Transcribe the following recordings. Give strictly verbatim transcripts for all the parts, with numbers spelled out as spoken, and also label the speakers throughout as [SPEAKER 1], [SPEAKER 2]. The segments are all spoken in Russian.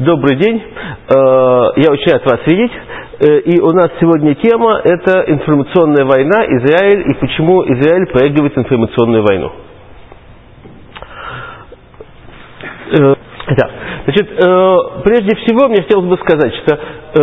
[SPEAKER 1] Добрый день. Я очень рад вас видеть. И у нас сегодня тема – это информационная война, Израиль, и почему Израиль проигрывает информационную войну. Да. Значит, прежде всего, мне хотелось бы сказать, что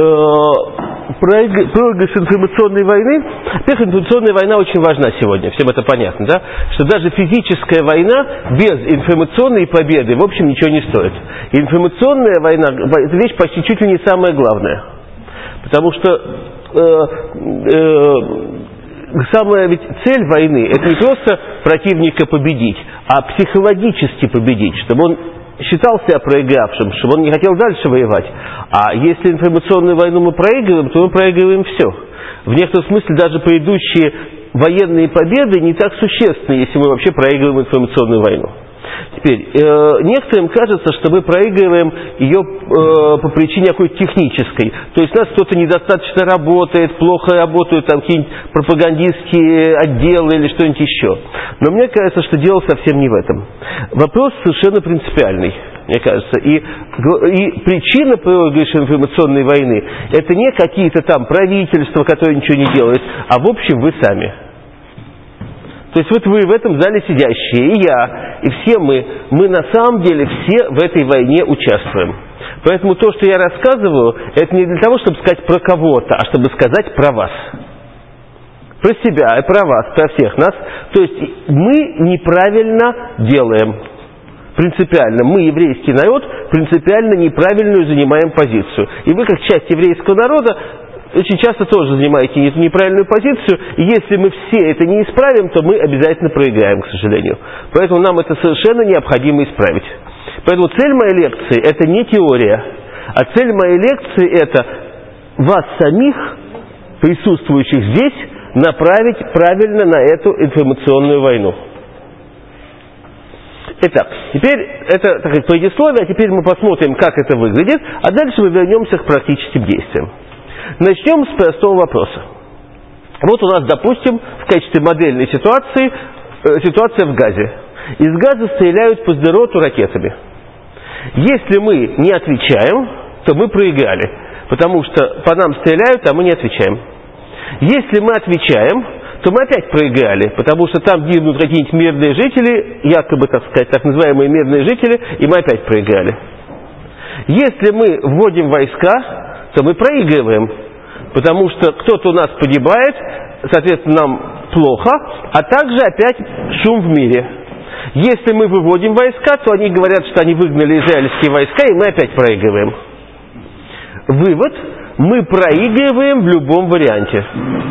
[SPEAKER 1] проигрыш информационной войны, во-первых, информационная война очень важна сегодня, всем это понятно, да? Что даже физическая война без информационной победы, в общем, ничего не стоит. И информационная война – это вещь почти чуть ли не самая главная. Потому что э, э, самая ведь цель войны – это не просто противника победить, а психологически победить, чтобы он считал себя проигравшим, чтобы он не хотел дальше воевать. А если информационную войну мы проигрываем, то мы проигрываем все. В некотором смысле даже предыдущие военные победы не так существенны, если мы вообще проигрываем информационную войну. Теперь, э, некоторым кажется, что мы проигрываем ее э, по причине какой-то технической. То есть у нас кто-то недостаточно работает, плохо работают там какие-нибудь пропагандистские отделы или что-нибудь еще. Но мне кажется, что дело совсем не в этом. Вопрос совершенно принципиальный, мне кажется. И, и причина проигрыша информационной войны – это не какие-то там правительства, которые ничего не делают, а в общем вы сами. То есть вот вы в этом зале сидящие, и я, и все мы, мы на самом деле все в этой войне участвуем. Поэтому то, что я рассказываю, это не для того, чтобы сказать про кого-то, а чтобы сказать про вас. Про себя, и про вас, про всех нас. То есть мы неправильно делаем. Принципиально. Мы, еврейский народ, принципиально неправильную занимаем позицию. И вы, как часть еврейского народа, очень часто тоже занимаете эту неправильную позицию, и если мы все это не исправим, то мы обязательно проиграем, к сожалению. Поэтому нам это совершенно необходимо исправить. Поэтому цель моей лекции – это не теория, а цель моей лекции – это вас самих, присутствующих здесь, направить правильно на эту информационную войну. Итак, теперь это, так сказать, предисловие, а теперь мы посмотрим, как это выглядит, а дальше мы вернемся к практическим действиям. Начнем с простого вопроса. Вот у нас, допустим, в качестве модельной ситуации э, ситуация в Газе. Из Газа стреляют по Сдероту ракетами. Если мы не отвечаем, то мы проиграли, потому что по нам стреляют, а мы не отвечаем. Если мы отвечаем, то мы опять проиграли, потому что там гибнут какие-нибудь мирные жители, якобы, так сказать, так называемые мирные жители, и мы опять проиграли. Если мы вводим войска, то мы проигрываем, потому что кто-то у нас погибает, соответственно, нам плохо, а также опять шум в мире. Если мы выводим войска, то они говорят, что они выгнали израильские войска, и мы опять проигрываем. Вывод: мы проигрываем в любом варианте.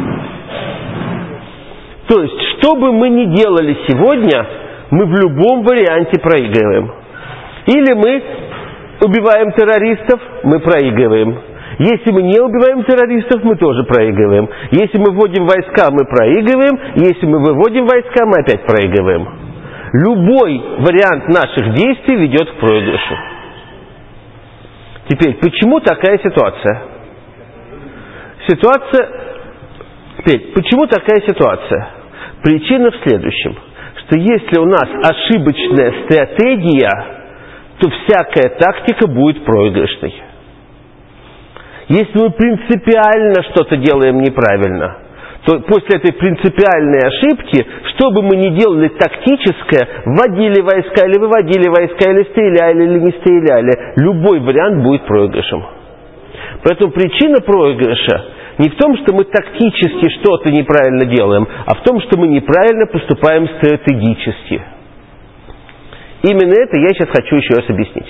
[SPEAKER 1] То есть, что бы мы ни делали сегодня, мы в любом варианте проигрываем. Или мы убиваем террористов, мы проигрываем. Если мы не убиваем террористов, мы тоже проигрываем. Если мы вводим войска, мы проигрываем. Если мы выводим войска, мы опять проигрываем. Любой вариант наших действий ведет к проигрышу. Теперь, почему такая ситуация? Ситуация... Теперь, почему такая ситуация? Причина в следующем. Что если у нас ошибочная стратегия, то всякая тактика будет проигрышной. Если мы принципиально что-то делаем неправильно, то после этой принципиальной ошибки, что бы мы ни делали тактическое, вводили войска или выводили войска, или стреляли, или не стреляли, любой вариант будет проигрышем. Поэтому причина проигрыша не в том, что мы тактически что-то неправильно делаем, а в том, что мы неправильно поступаем стратегически. Именно это я сейчас хочу еще раз объяснить.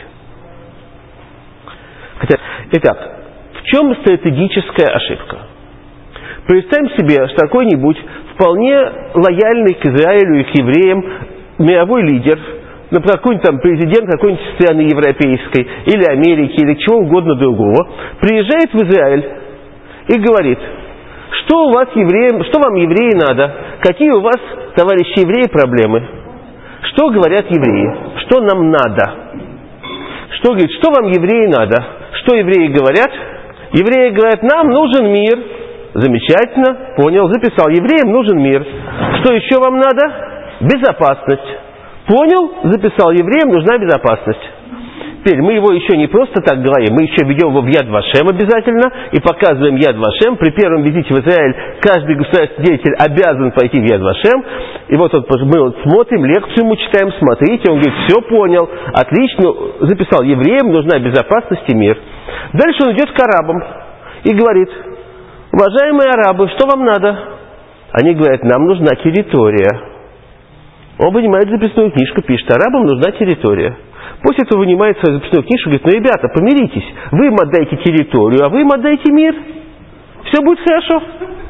[SPEAKER 1] Хотя, итак, в чем стратегическая ошибка? Представим себе, что какой-нибудь вполне лояльный к Израилю и к евреям мировой лидер, например, какой-нибудь там президент какой-нибудь страны европейской, или Америки, или чего угодно другого, приезжает в Израиль и говорит: что у вас, евреям, что вам, евреи, надо? Какие у вас, товарищи евреи, проблемы? Что говорят евреи? Что нам надо? Что говорит, что вам, евреи, надо? Что евреи говорят? Евреи говорят: нам нужен мир. Замечательно, понял, записал. Евреям нужен мир. Что еще вам надо? Безопасность. Понял, записал. Евреям нужна безопасность. Теперь мы его еще не просто так говорим, мы еще ведем его в Яд Вашем обязательно и показываем Яд Вашем. При первом визите в Израиль каждый государственный деятель обязан пойти в Яд Вашем. И вот, вот мы вот смотрим, лекцию ему читаем, смотрите, он говорит, все понял, отлично, записал, евреям нужна безопасность и мир. Дальше он идет к арабам и говорит, уважаемые арабы, что вам надо? Они говорят, нам нужна территория. Он вынимает записную книжку, пишет, арабам нужна территория. После этого вынимает свою записную книжку и говорит, ну, ребята, помиритесь, вы им отдайте территорию, а вы им отдайте мир. Все будет хорошо.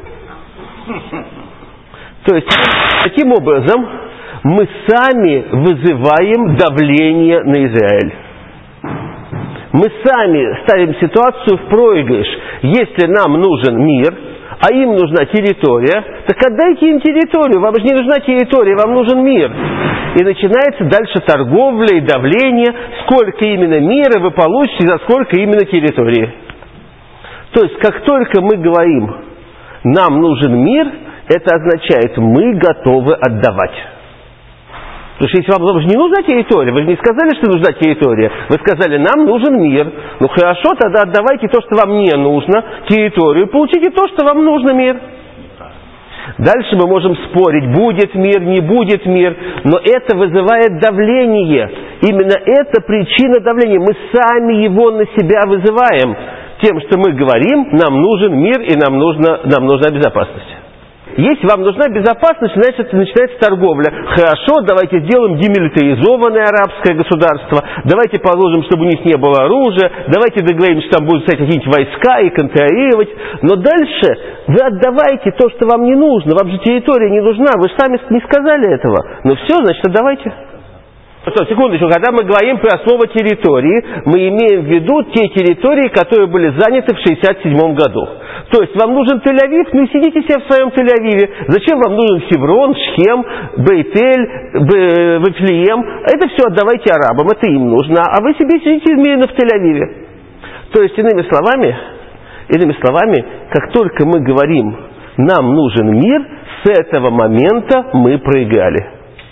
[SPEAKER 1] То есть, таким образом, мы сами вызываем давление на Израиль. Мы сами ставим ситуацию в проигрыш. Если нам нужен мир, а им нужна территория, так отдайте им территорию. Вам же не нужна территория, вам нужен мир. И начинается дальше торговля и давление, сколько именно мира вы получите, за сколько именно территории. То есть, как только мы говорим, нам нужен мир, это означает, мы готовы отдавать. Потому что если вам не нужна территория, вы же не сказали, что нужна территория, вы сказали, нам нужен мир. Ну хорошо, тогда отдавайте то, что вам не нужно, территорию, получите то, что вам нужно, мир. Дальше мы можем спорить, будет мир, не будет мир, но это вызывает давление. Именно это причина давления. Мы сами его на себя вызываем тем, что мы говорим, нам нужен мир и нам нужна, нам нужна безопасность. Если вам нужна безопасность, значит, начинается торговля. Хорошо, давайте сделаем демилитаризованное арабское государство, давайте положим, чтобы у них не было оружия, давайте договоримся, что там будут стоять какие-нибудь войска и контролировать. Но дальше вы отдавайте то, что вам не нужно. Вам же территория не нужна, вы же сами не сказали этого. Ну все, значит, отдавайте. Что, секундочку, когда мы говорим про слово территории, мы имеем в виду те территории, которые были заняты в шестьдесят седьмом году. То есть вам нужен Тель-Авив, ну сидите себе в своем Тель-Авиве. Зачем вам нужен Хеврон, Шхем, Бейтель, Вифлеем? Это все отдавайте арабам, это им нужно. А вы себе сидите мирно в Тель-Авиве. То есть, иными словами, иными словами, как только мы говорим, нам нужен мир, с этого момента мы проиграли.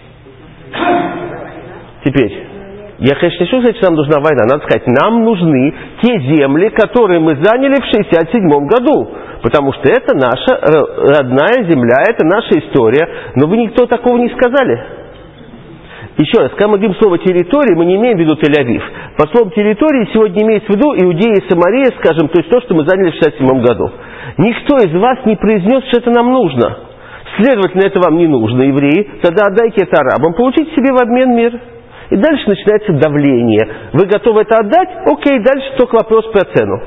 [SPEAKER 1] Теперь, я, конечно, не хочу сказать, что нам нужна война. Надо сказать, нам нужны те земли, которые мы заняли в шестьдесят седьмом году. Потому что это наша родная земля, это наша история. Но вы никто такого не сказали. Еще раз, когда мы говорим слово «территория», мы не имеем в виду Тель-Авив. По словам «территории» сегодня имеется в виду Иудея и Самария, скажем, то есть то, что мы заняли в шестьдесят седьмом году. Никто из вас не произнес, что это нам нужно. Следовательно, это вам не нужно, евреи. Тогда отдайте это арабам, получите себе в обмен мир. И дальше начинается давление. Вы готовы это отдать? Окей, дальше только вопрос про цену.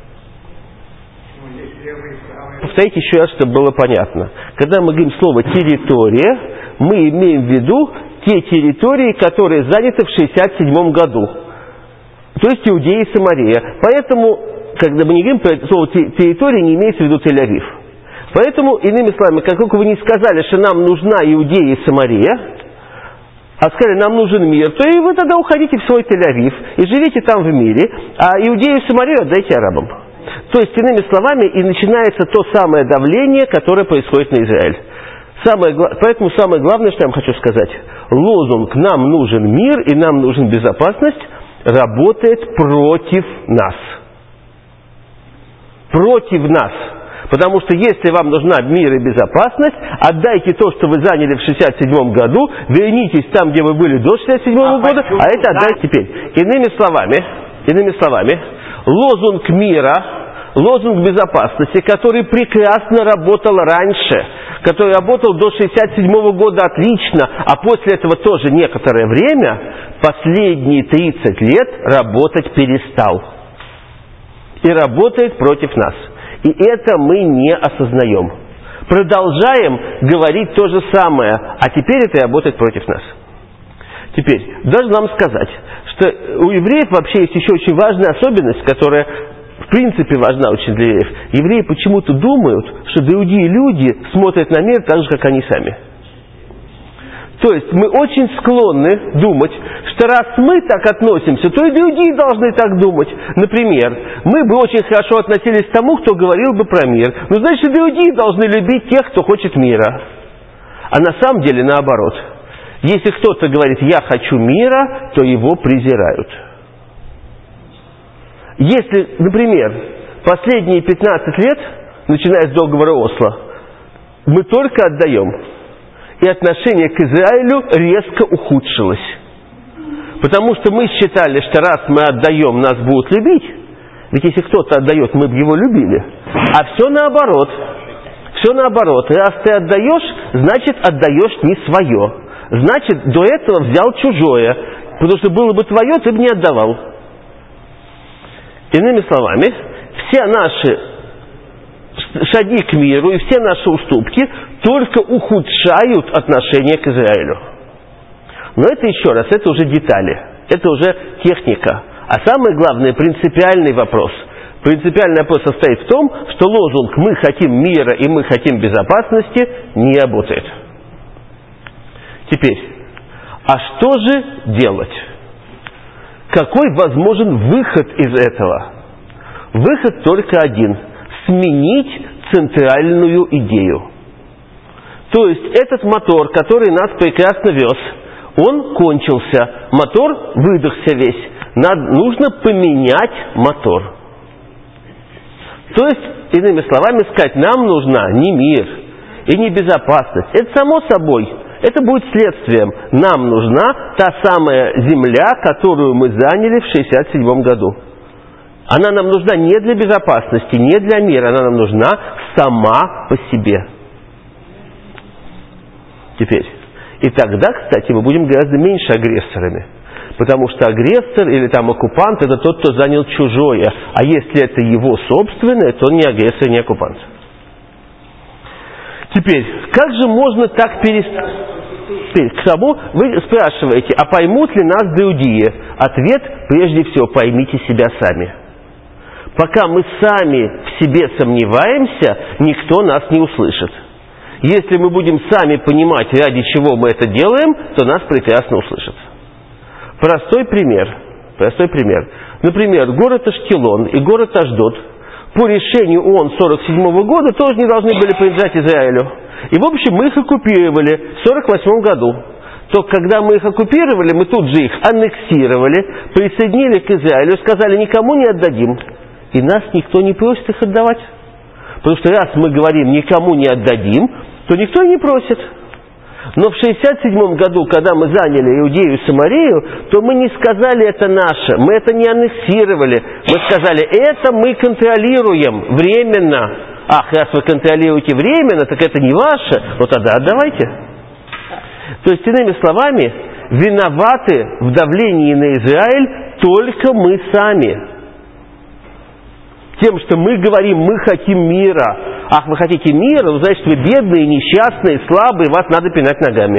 [SPEAKER 1] Повторите еще раз, чтобы было понятно. Когда мы говорим слово «территория», мы имеем в виду те территории, которые заняты в шестьдесят седьмом году. То есть Иудея и Самария. Поэтому, когда мы не говорим про слово «территория», не имеется в виду Тель-Авив. Поэтому, иными словами, как только вы не сказали, что нам нужна Иудея и Самария, а сказали, нам нужен мир, то и вы тогда уходите в свой Тель-Авив и живите там в мире, а Иудею и Самарию отдайте арабам. То есть, иными словами, и начинается то самое давление, которое происходит на Израиль. Самое, поэтому самое главное, что я вам хочу сказать, лозунг «нам нужен мир и нам нужен безопасность» работает против нас. Против нас. Потому что если вам нужна мир и безопасность, отдайте то, что вы заняли в шестьдесят седьмом году, вернитесь там, где вы были до шестьдесят седьмого года, а это отдайте теперь. Иными словами, иными словами, лозунг мира, лозунг безопасности, который прекрасно работал раньше, который работал до шестьдесят седьмого года отлично, а после этого тоже некоторое время, последние тридцать лет работать перестал. И работает против нас. И это мы не осознаем. Продолжаем говорить то же самое, а теперь это работает против нас. Теперь, должен нам сказать, что у евреев вообще есть еще очень важная особенность, которая в принципе важна очень для евреев. Евреи почему-то думают, что другие люди смотрят на мир так же, как они сами. То есть мы очень склонны думать, что раз мы так относимся, то и другие должны так думать. Например, мы бы очень хорошо относились к тому, кто говорил бы про мир. Но значит, и другие должны любить тех, кто хочет мира. А на самом деле наоборот. Если кто-то говорит «я хочу мира», то его презирают. Если, например, последние пятнадцать лет, начиная с договора Осло, мы только отдаем, и отношение к Израилю резко ухудшилось. Потому что мы считали, что раз мы отдаем, нас будут любить. Ведь если кто-то отдает, мы бы его любили. А все наоборот. Все наоборот. Раз ты отдаешь, значит отдаешь не свое. Значит, до этого взял чужое. Потому что было бы твое, ты бы не отдавал. Иными словами, все наши шаги к миру и все наши уступки только ухудшают отношение к Израилю. Но это еще раз, это уже детали, это уже техника. А самый главный, принципиальный вопрос. Принципиальный вопрос состоит в том, что лозунг «мы хотим мира и мы хотим безопасности» не работает. Теперь, а что же делать? Какой возможен выход из этого? Выход только один – сменить центральную идею. То есть этот мотор, который нас прекрасно вез, он кончился, мотор выдохся весь. Надо, нужно поменять мотор. То есть, иными словами сказать, нам нужна не мир и не безопасность. Это само собой, это будет следствием. Нам нужна та самая земля, которую мы заняли в шестьдесят седьмом году. Она нам нужна не для безопасности, не для мира, она нам нужна сама по себе. Теперь. И тогда, кстати, мы будем гораздо меньше агрессорами. Потому что агрессор или там оккупант – это тот, кто занял чужое. А если это его собственное, то он не агрессор, не оккупант. Теперь, как же можно так перестать? К тому вы спрашиваете, а поймут ли нас иудеи? Ответ, прежде всего, поймите себя сами. Пока мы сами в себе сомневаемся, никто нас не услышит. Если мы будем сами понимать, ради чего мы это делаем, то нас прекрасно услышат. Простой пример. Простой пример. Например, город Ашкелон и город Ашдод по решению ООН сорок седьмого года тоже не должны были принадлежать Израилю. И, в общем, мы их оккупировали в сорок восьмом году. Только когда мы их оккупировали, мы тут же их аннексировали, присоединили к Израилю, сказали, никому не отдадим. И нас никто не просит их отдавать. Потому что раз мы говорим, никому не отдадим, то никто и не просит. Но в шестьдесят седьмом году, когда мы заняли Иудею и Самарию, то мы не сказали, это наше, мы это не аннексировали. Мы сказали, это мы контролируем временно. Ах, раз вы контролируете временно, так это не ваше, ну тогда отдавайте. То есть, иными словами, виноваты в давлении на Израиль только мы сами. Тем, что мы говорим, мы хотим мира. Ах, вы хотите мира, ну, значит, вы бедные, несчастные, слабые, вас надо пинать ногами.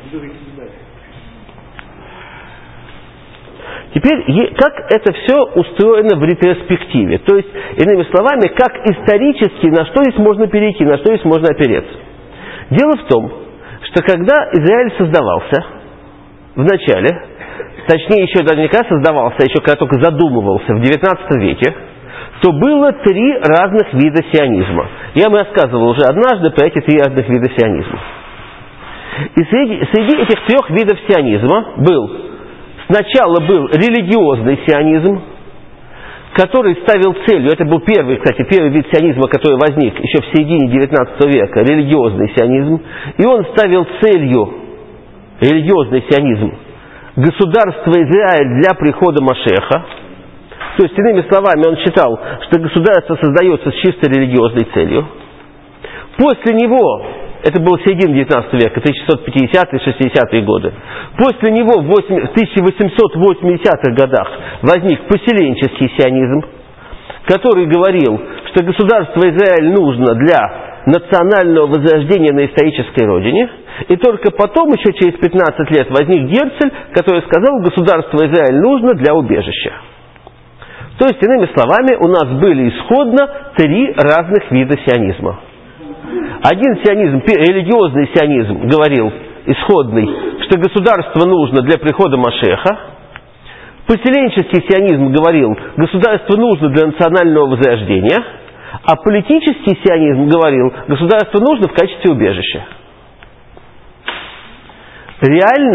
[SPEAKER 1] Теперь, как это все устроено в ретроспективе? То есть, иными словами, как исторически, на что здесь можно перейти, на что здесь можно опереться? Дело в том, что когда Израиль создавался, в начале, точнее, еще даже не когда создавался, а еще когда только задумывался в девятнадцатом веке, то было три разных вида сионизма. Я вам рассказывал уже однажды про эти три разных вида сионизма. И среди, среди этих трех видов сионизма был, сначала был религиозный сионизм, который ставил целью, это был первый, кстати, первый вид сионизма, который возник еще в середине девятнадцатого века, религиозный сионизм, и он ставил целью, религиозный сионизм, государство Израиль для прихода Машеха. То есть, иными словами, он считал, что государство создается с чисто религиозной целью. После него, это был середина девятнадцатого века, тысяча шестьсот пятидесятые шестидесятые годы, после него в тысяча восемьсот восьмидесятых годах возник поселенческий сионизм, который говорил, что государство Израиль нужно для национального возрождения на исторической родине, и только потом, еще через пятнадцать лет, возник Герцель, который сказал, государство Израиль нужно для убежища. То есть, иными словами, у нас были исходно три разных вида сионизма. Один сионизм, религиозный сионизм, говорил, исходный, что государство нужно для прихода Машеха. Поселенческий сионизм говорил, государство нужно для национального возрождения. А политический сионизм говорил, государство нужно в качестве убежища. Реально,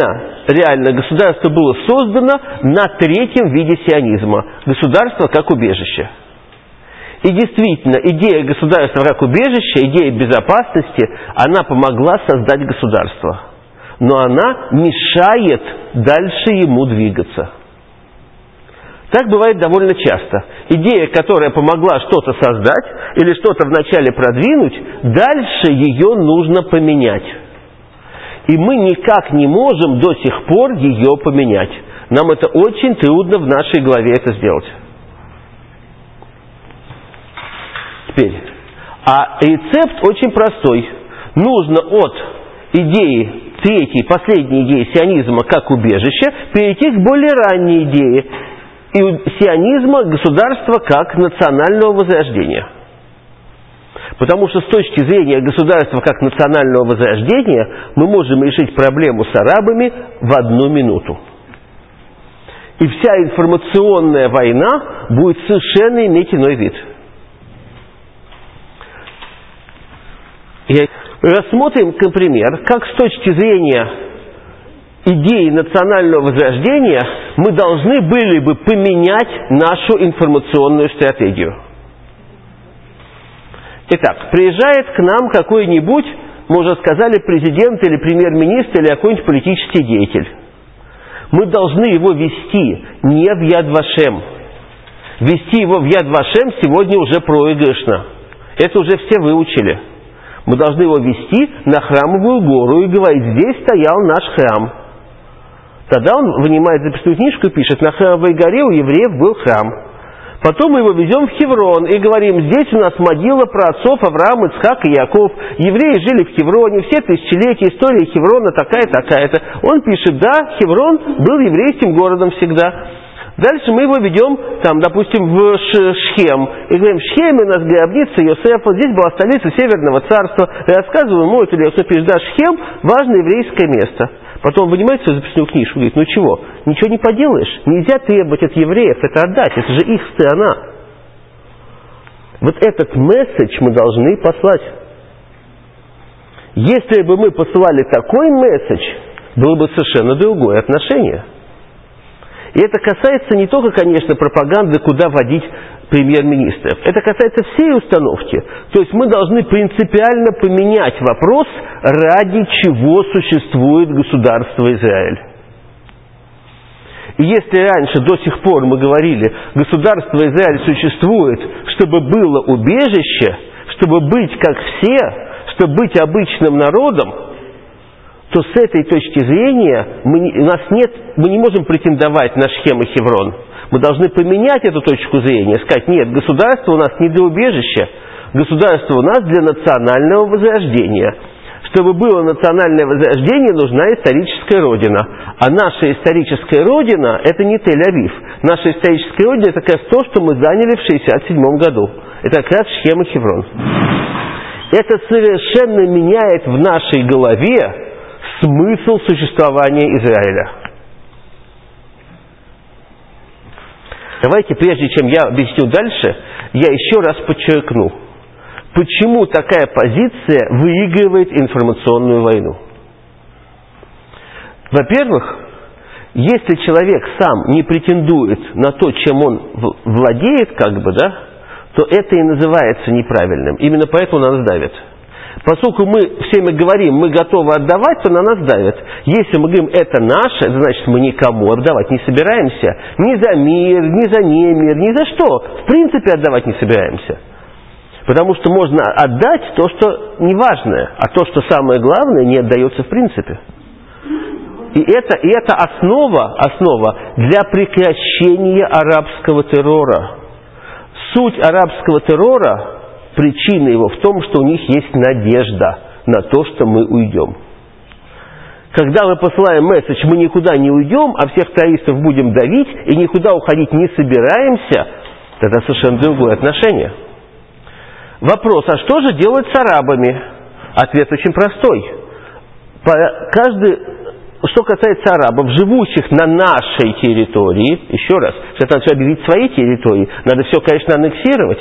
[SPEAKER 1] реально государство было создано на третьем виде сионизма – государство как убежище. И действительно, идея государства как убежища, идея безопасности, она помогла создать государство. Но она мешает дальше ему двигаться. Так бывает довольно часто. Идея, которая помогла что-то создать или что-то вначале продвинуть, дальше ее нужно поменять. И мы никак не можем до сих пор ее поменять. Нам это очень трудно в нашей голове это сделать. Теперь. А рецепт очень простой. Нужно от идеи, третьей, последней идеи сионизма как убежища, перейти к более ранней идее и сионизма государства как национального возрождения. Потому что с точки зрения государства как национального возрождения мы можем решить проблему с арабами в одну минуту. И вся информационная война будет совершенно иметь иной вид. И рассмотрим, например, как с точки зрения идеи национального возрождения мы должны были бы поменять нашу информационную стратегию. Итак, приезжает к нам какой-нибудь, мы уже сказали, президент или премьер-министр или какой-нибудь политический деятель. Мы должны его вести не в Яд Вашем. Вести его в Яд Вашем сегодня уже проигрышно. Это уже все выучили. Мы должны его вести на Храмовую гору и говорить: здесь стоял наш храм. Тогда он вынимает записную книжку и пишет: на Храмовой горе у евреев был храм. Потом мы его везем в Хеврон и говорим: здесь у нас могила праотцов Авраам, Ицхак и Яков. Евреи жили в Хевроне, все тысячелетия, история Хеврона такая-такая-то. Он пишет: да, Хеврон был еврейским городом всегда. Дальше мы его ведем, там, допустим, в Шхем. И говорим: в Шхеме у нас гробница Йосефа, здесь была столица Северного царства. И рассказываем ему, это Йосеф пишет: да, Шхем – важное еврейское место. Потом вынимает свою записную книжку и говорит: ну чего, ничего не поделаешь. Нельзя требовать от евреев это отдать, это же их страна. Вот этот месседж мы должны послать. Если бы мы посылали такой месседж, было бы совершенно другое отношение. И это касается не только, конечно, пропаганды, куда водить премьер-министров. Это касается всей установки. То есть мы должны принципиально поменять вопрос, ради чего существует государство Израиль. И если раньше, до сих пор мы говорили, государство Израиль существует, чтобы было убежище, чтобы быть как все, чтобы быть обычным народом, то с этой точки зрения мы, у нас нет, мы не можем претендовать на Шхем и Хеврон. Мы должны поменять эту точку зрения, сказать: нет, государство у нас не для убежища, государство у нас для национального возрождения. Чтобы было национальное возрождение, нужна историческая родина. А наша историческая родина – это не Тель-Авив. Наша историческая родина – это как раз то, что мы заняли в шестьдесят седьмом году. Это как раз Шхем и Хеврон. Это совершенно меняет в нашей голове смысл существования Израиля. Давайте, прежде чем я объясню дальше, я еще раз подчеркну, почему такая позиция выигрывает информационную войну. Во-первых, если человек сам не претендует на то, чем он владеет, как бы, да, то это и называется неправильным. Именно поэтому на нас давят. Поскольку мы все мы говорим, мы готовы отдавать, то на нас давят. Если мы говорим: это наше, это значит, мы никому отдавать не собираемся. Ни за мир, ни за немир, ни за что. В принципе, отдавать не собираемся. Потому что можно отдать то, что неважное, а то, что самое главное, не отдается в принципе. И это, и это основа, основа для прекращения арабского террора. Суть арабского террора, причина его в том, что у них есть надежда на то, что мы уйдем. Когда мы посылаем месседж: мы никуда не уйдем, а всех террористов будем давить и никуда уходить не собираемся, это совершенно другое отношение. Вопрос: а что же делать с арабами? Ответ очень простой. Каждый, что касается арабов, живущих на нашей территории, еще раз, что надо все объявить своей территорией, надо все, конечно, аннексировать.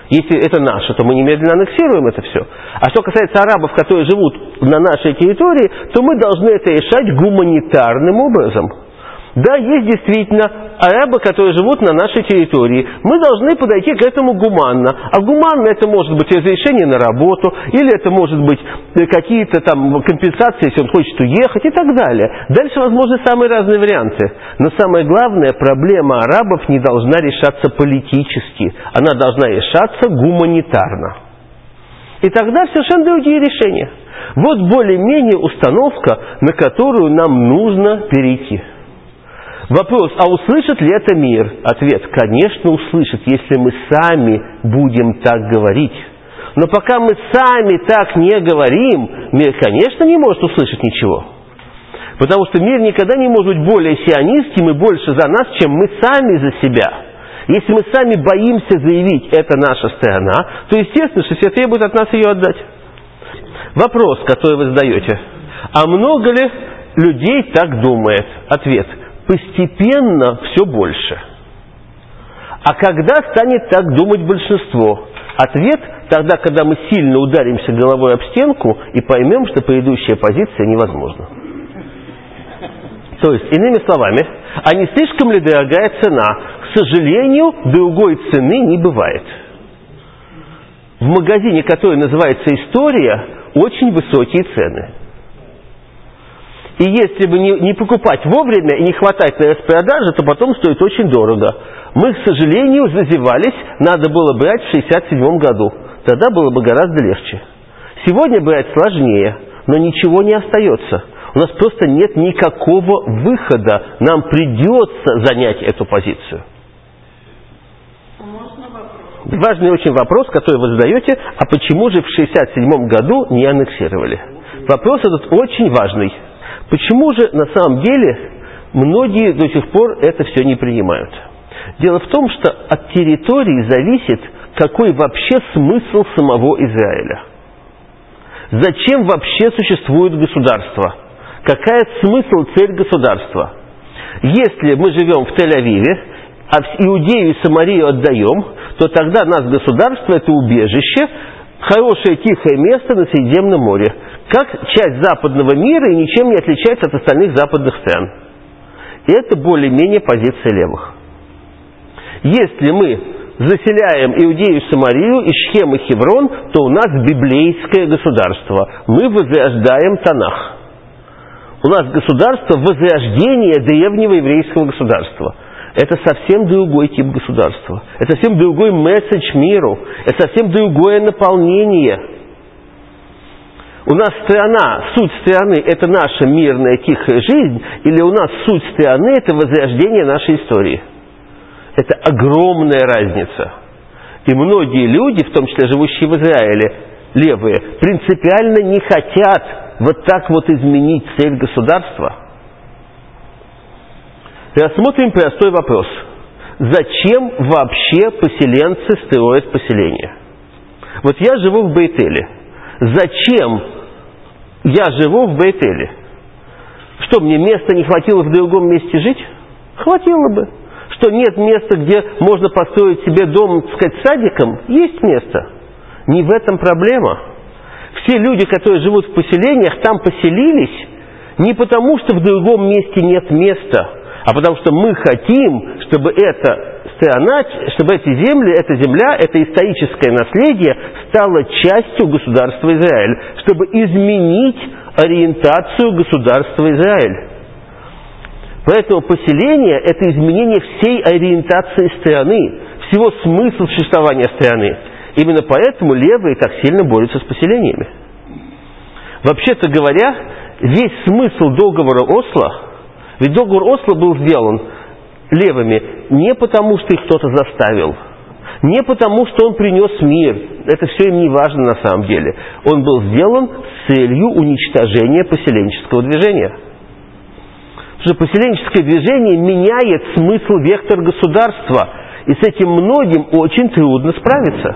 [SPEAKER 1] Если это наше, то мы немедленно аннексируем это все. А что касается арабов, которые живут на нашей территории, то мы должны это решать гуманитарным образом. Да, есть действительно арабы, которые живут на нашей территории. Мы должны подойти к этому гуманно. А гуманно это может быть разрешение на работу, или это может быть какие-то там компенсации, если он хочет уехать и так далее. Дальше возможны самые разные варианты. Но самое главное, проблема арабов не должна решаться политически. Она должна решаться гуманитарно. И тогда совершенно другие решения. Вот более-менее установка, на которую нам нужно перейти. Вопрос, а услышит ли это мир? Ответ, конечно, услышит, если мы сами будем так говорить. Но пока мы сами так не говорим, мир, конечно, не может услышать ничего. Потому что мир никогда не может быть более сионистским и больше за нас, чем мы сами за себя. Если мы сами боимся заявить, это наша страна, то естественно, что все требуют от нас ее отдать. Вопрос, который вы задаете, а много ли людей так думает? Ответ, постепенно все больше. А когда станет так думать большинство? Ответ, тогда, когда мы сильно ударимся головой об стенку и поймем, что предыдущая позиция невозможна. То есть, иными словами, а не слишком ли дорогая цена? К сожалению, другой цены не бывает. В магазине, который называется «История», очень высокие цены. И если бы не, не покупать вовремя и не хватать на распродаже, то потом стоит очень дорого. Мы, к сожалению, зазевались, надо было брать в шестьдесят седьмом году. Тогда было бы гораздо легче. Сегодня брать сложнее, но ничего не остается. У нас просто нет никакого выхода. Нам придется занять эту позицию. Важный очень вопрос, который вы задаете, а почему же в шестьдесят седьмом году не аннексировали? Вопрос этот очень важный. Почему же на самом деле многие до сих пор это все не принимают? Дело в том, что от территории зависит, какой вообще смысл самого Израиля. Зачем вообще существует государство? Какая смысл, цель государства? Если мы живем в Тель-Авиве, а Иудею и Самарию отдаем, то тогда нас государство – это убежище, хорошее тихое место на Средиземном море, как часть западного мира и ничем не отличается от остальных западных стран. И это более-менее позиция левых. Если мы заселяем Иудею и Самарию, и Шхем, и Хеврон, то у нас библейское государство. Мы возрождаем Танах. У нас государство возрождения древнего еврейского государства. Это совсем другой тип государства. Это совсем другой месседж миру. Это совсем другое наполнение. У нас страна, суть страны – это наша мирная тихая жизнь, или у нас суть страны – это возрождение нашей истории. Это огромная разница. И многие люди, в том числе живущие в Израиле, левые, принципиально не хотят вот так вот изменить цель государства. Рассмотрим простой вопрос. Зачем вообще поселенцы строят поселения? Вот я живу в Бейт-Эле. Зачем я живу в Бейт-Эле? Что, мне места не хватило в другом месте жить? Хватило бы. Что, нет места, где можно построить себе дом, так сказать, садиком? Есть место. Не в этом проблема. Все люди, которые живут в поселениях, там поселились не потому, что в другом месте нет места, а потому что мы хотим, чтобы эта страна, чтобы эти земли, эта земля, это историческое наследие стало частью государства Израиль, чтобы изменить ориентацию государства Израиль. Поэтому поселение – это изменение всей ориентации страны, всего смысла существования страны. Именно поэтому левые так сильно борются с поселениями. Вообще-то говоря, весь смысл договора Осло, ведь договор Осло был сделан левыми не потому, что их кто-то заставил, не потому, что он принес мир. Это все им не важно на самом деле. Он был сделан с целью уничтожения поселенческого движения. Потому что поселенческое движение меняет смысл, вектор государства. И с этим многим очень трудно справиться.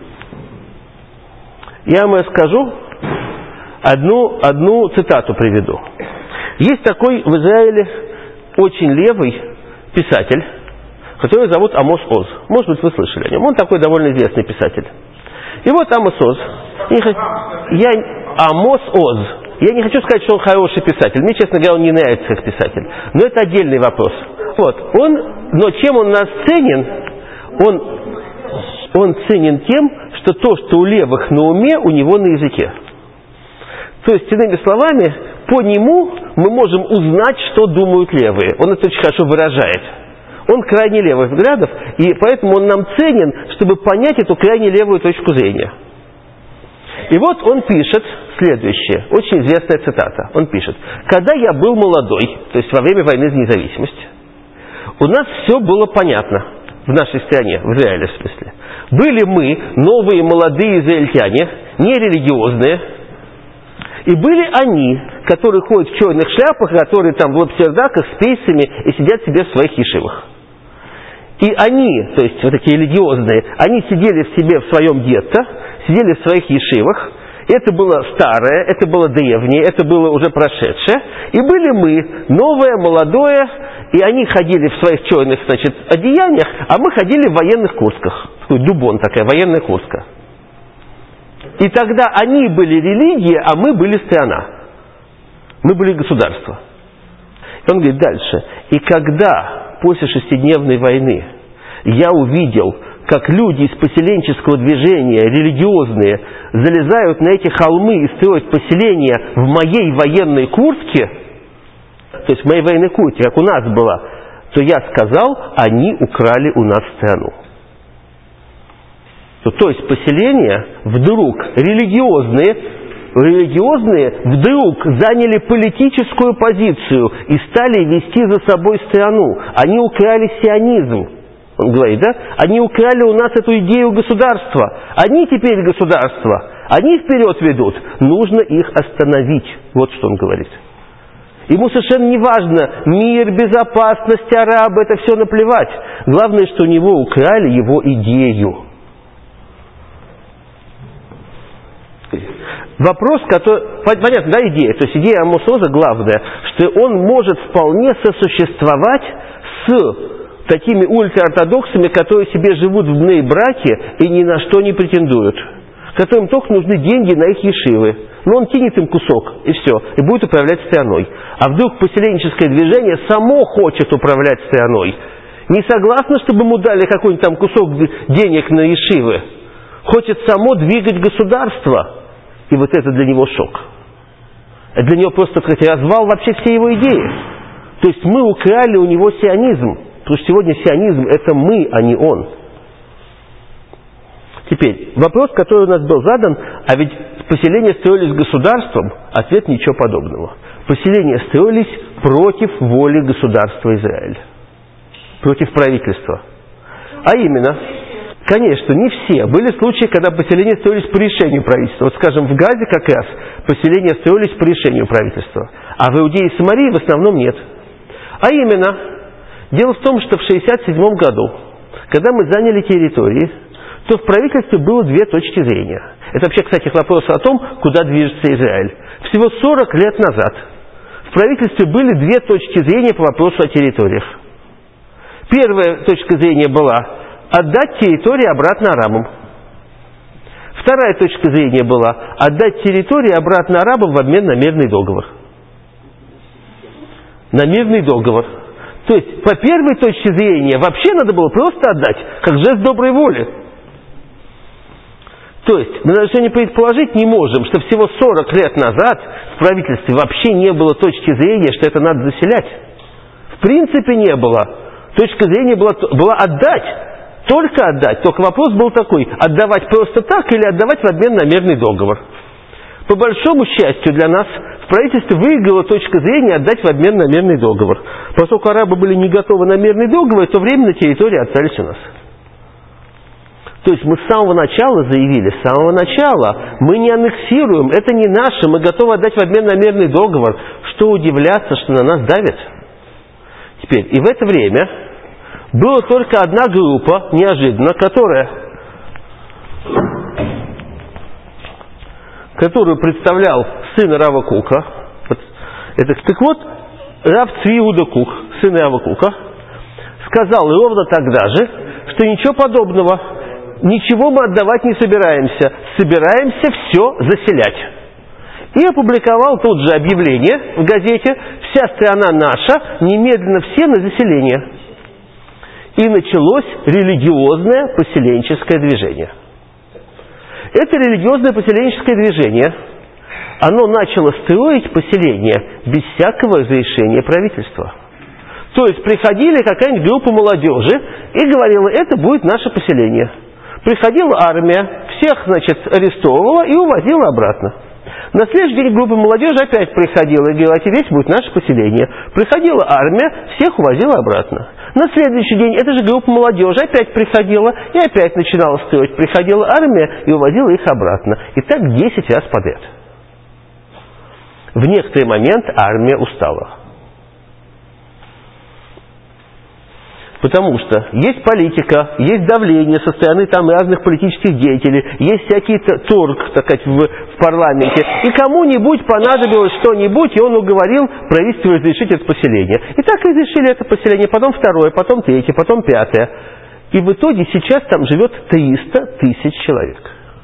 [SPEAKER 1] Я вам расскажу, одну, одну цитату приведу. Есть такой в Израиле очень левый писатель, который зовут Амос Оз. Может быть, вы слышали о нем. Он такой довольно известный писатель. И вот Амос Оз. Я... Амос Оз. Я не хочу сказать, что он хороший писатель. Мне, честно говоря, он не нравится как писатель. Но это отдельный вопрос. Вот. Он... Но чем он у нас ценен? Он... он ценен тем, что то, что у левых на уме, у него на языке. То есть, иными словами, по нему мы можем узнать, что думают левые. Он это очень хорошо выражает. Он крайне левых взглядов, и поэтому он нам ценен, чтобы понять эту крайне левую точку зрения. И вот он пишет следующее, очень известная цитата. Он пишет: «Когда я был молодой, то есть во время войны за независимость, у нас все было понятно в нашей стране, в Израиле в смысле. Были мы, новые молодые израильтяне, нерелигиозные, и были они, которые ходят в черных шляпах, которые там в лапсердаках с пейсами и сидят себе в своих ешивах. И они, то есть вот такие религиозные, они сидели в себе в своем гетто, сидели в своих ешивах. Это было старое, это было древнее, это было уже прошедшее. И были мы, новое, молодое, и они ходили в своих черных, значит, одеяниях, а мы ходили в военных куртках. Такой дубон такая, военная куртка. И тогда они были религия, а мы были страна. Мы были государство». И он говорит дальше: «И когда после шестидневной войны я увидел, как люди из поселенческого движения, религиозные, залезают на эти холмы и строят поселения в моей военной куртке, то есть в моей военной куртке, как у нас была, то я сказал, они украли у нас страну». То есть поселения вдруг религиозные, религиозные вдруг заняли политическую позицию и стали вести за собой страну. Они украли сионизм. Он говорит, да? Они украли у нас эту идею государства. Они теперь государство. Они вперед ведут. Нужно их остановить. Вот что он говорит. Ему совершенно не важно мир, безопасность, арабы, это все наплевать. Главное, что у него украли его идею. Вопрос, который... Понятно, да, идея? То есть идея Амоса Оза главная, что он может вполне сосуществовать с такими ультраортодоксами, которые себе живут в бней-браке и ни на что не претендуют, которым только нужны деньги на их ешивы. Но он кинет им кусок, и все, и будет управлять страной. А вдруг поселенческое движение само хочет управлять страной. Не согласно, чтобы ему дали какой-нибудь там кусок денег на ешивы. Хочет само двигать государство. И вот это для него шок. Это для него просто, так сказать, развал вообще всей его идеи. То есть мы украли у него сионизм. Потому что сегодня сионизм – это мы, а не он. Теперь, вопрос, который у нас был задан, а ведь поселения строились государством? Ответ – ничего подобного. Поселения строились против воли государства Израиль. Против правительства. А именно, конечно, не все. Были случаи, когда поселения строились по решению правительства. Вот, скажем, в Газе как раз поселения строились по решению правительства. А в Иудее и Самарии в основном нет. А именно, дело в том, что в шестьдесят седьмом году, когда мы заняли территории, то в правительстве было две точки зрения. Это вообще, кстати, вопрос о том, куда движется Израиль. Всего сорок лет назад в правительстве были две точки зрения по вопросу о территориях. Первая точка зрения была отдать территории обратно арабам. Вторая точка зрения была отдать территории обратно арабам в обмен на мирный договор. На мирный договор. То есть, по первой точке зрения, вообще надо было просто отдать, как жест доброй воли. То есть, мы даже сегодня предположить не можем, что всего сорок лет назад в правительстве вообще не было точки зрения, что это надо заселять. В принципе, не было. Точка зрения была, была отдать. Только отдать. Только вопрос был такой, отдавать просто так или отдавать в обмен на мирный договор. По большому счастью для нас, в правительстве выиграла точка зрения отдать в обмен на мирный договор. Поскольку арабы были не готовы на мирный договор, то временно территории остались у нас. То есть мы с самого начала заявили, с самого начала мы не аннексируем, это не наше, мы готовы отдать в обмен на мирный договор. Что удивляться, что на нас давят? Теперь, и в это время была только одна группа, неожиданно, которая, которую представлял сын Рава Кука. Вот, это, так вот, Рав Цви Иуда Кук, сын Рава Кука, сказал ровно тогда же, что ничего подобного, ничего мы отдавать не собираемся, собираемся все заселять. И опубликовал тут же объявление в газете: «Вся страна наша, немедленно все на заселение». И началось религиозное поселенческое движение. Это религиозное поселенческое движение, оно начало строить поселение без всякого разрешения правительства. То есть приходили какая-нибудь группа молодежи и говорила: это будет наше поселение. Приходила армия, всех, значит, арестовывала и увозила обратно. На следующий день группа молодежи опять приходила и говорила: здесь будет наше поселение. Приходила армия, всех увозила обратно. На следующий день эта же группа молодежи опять приходила и опять начинала строить. Приходила армия и увозила их обратно. И так десять раз подряд. В некоторый момент армия устала. Потому что есть политика, есть давление со стороны там разных политических деятелей, есть всякий торг, так сказать, в, в парламенте. И кому-нибудь понадобилось что-нибудь, и он уговорил правительство разрешить это поселение. И так разрешили это поселение, потом второе, потом третье, потом пятое. И в итоге сейчас там живет триста тысяч человек.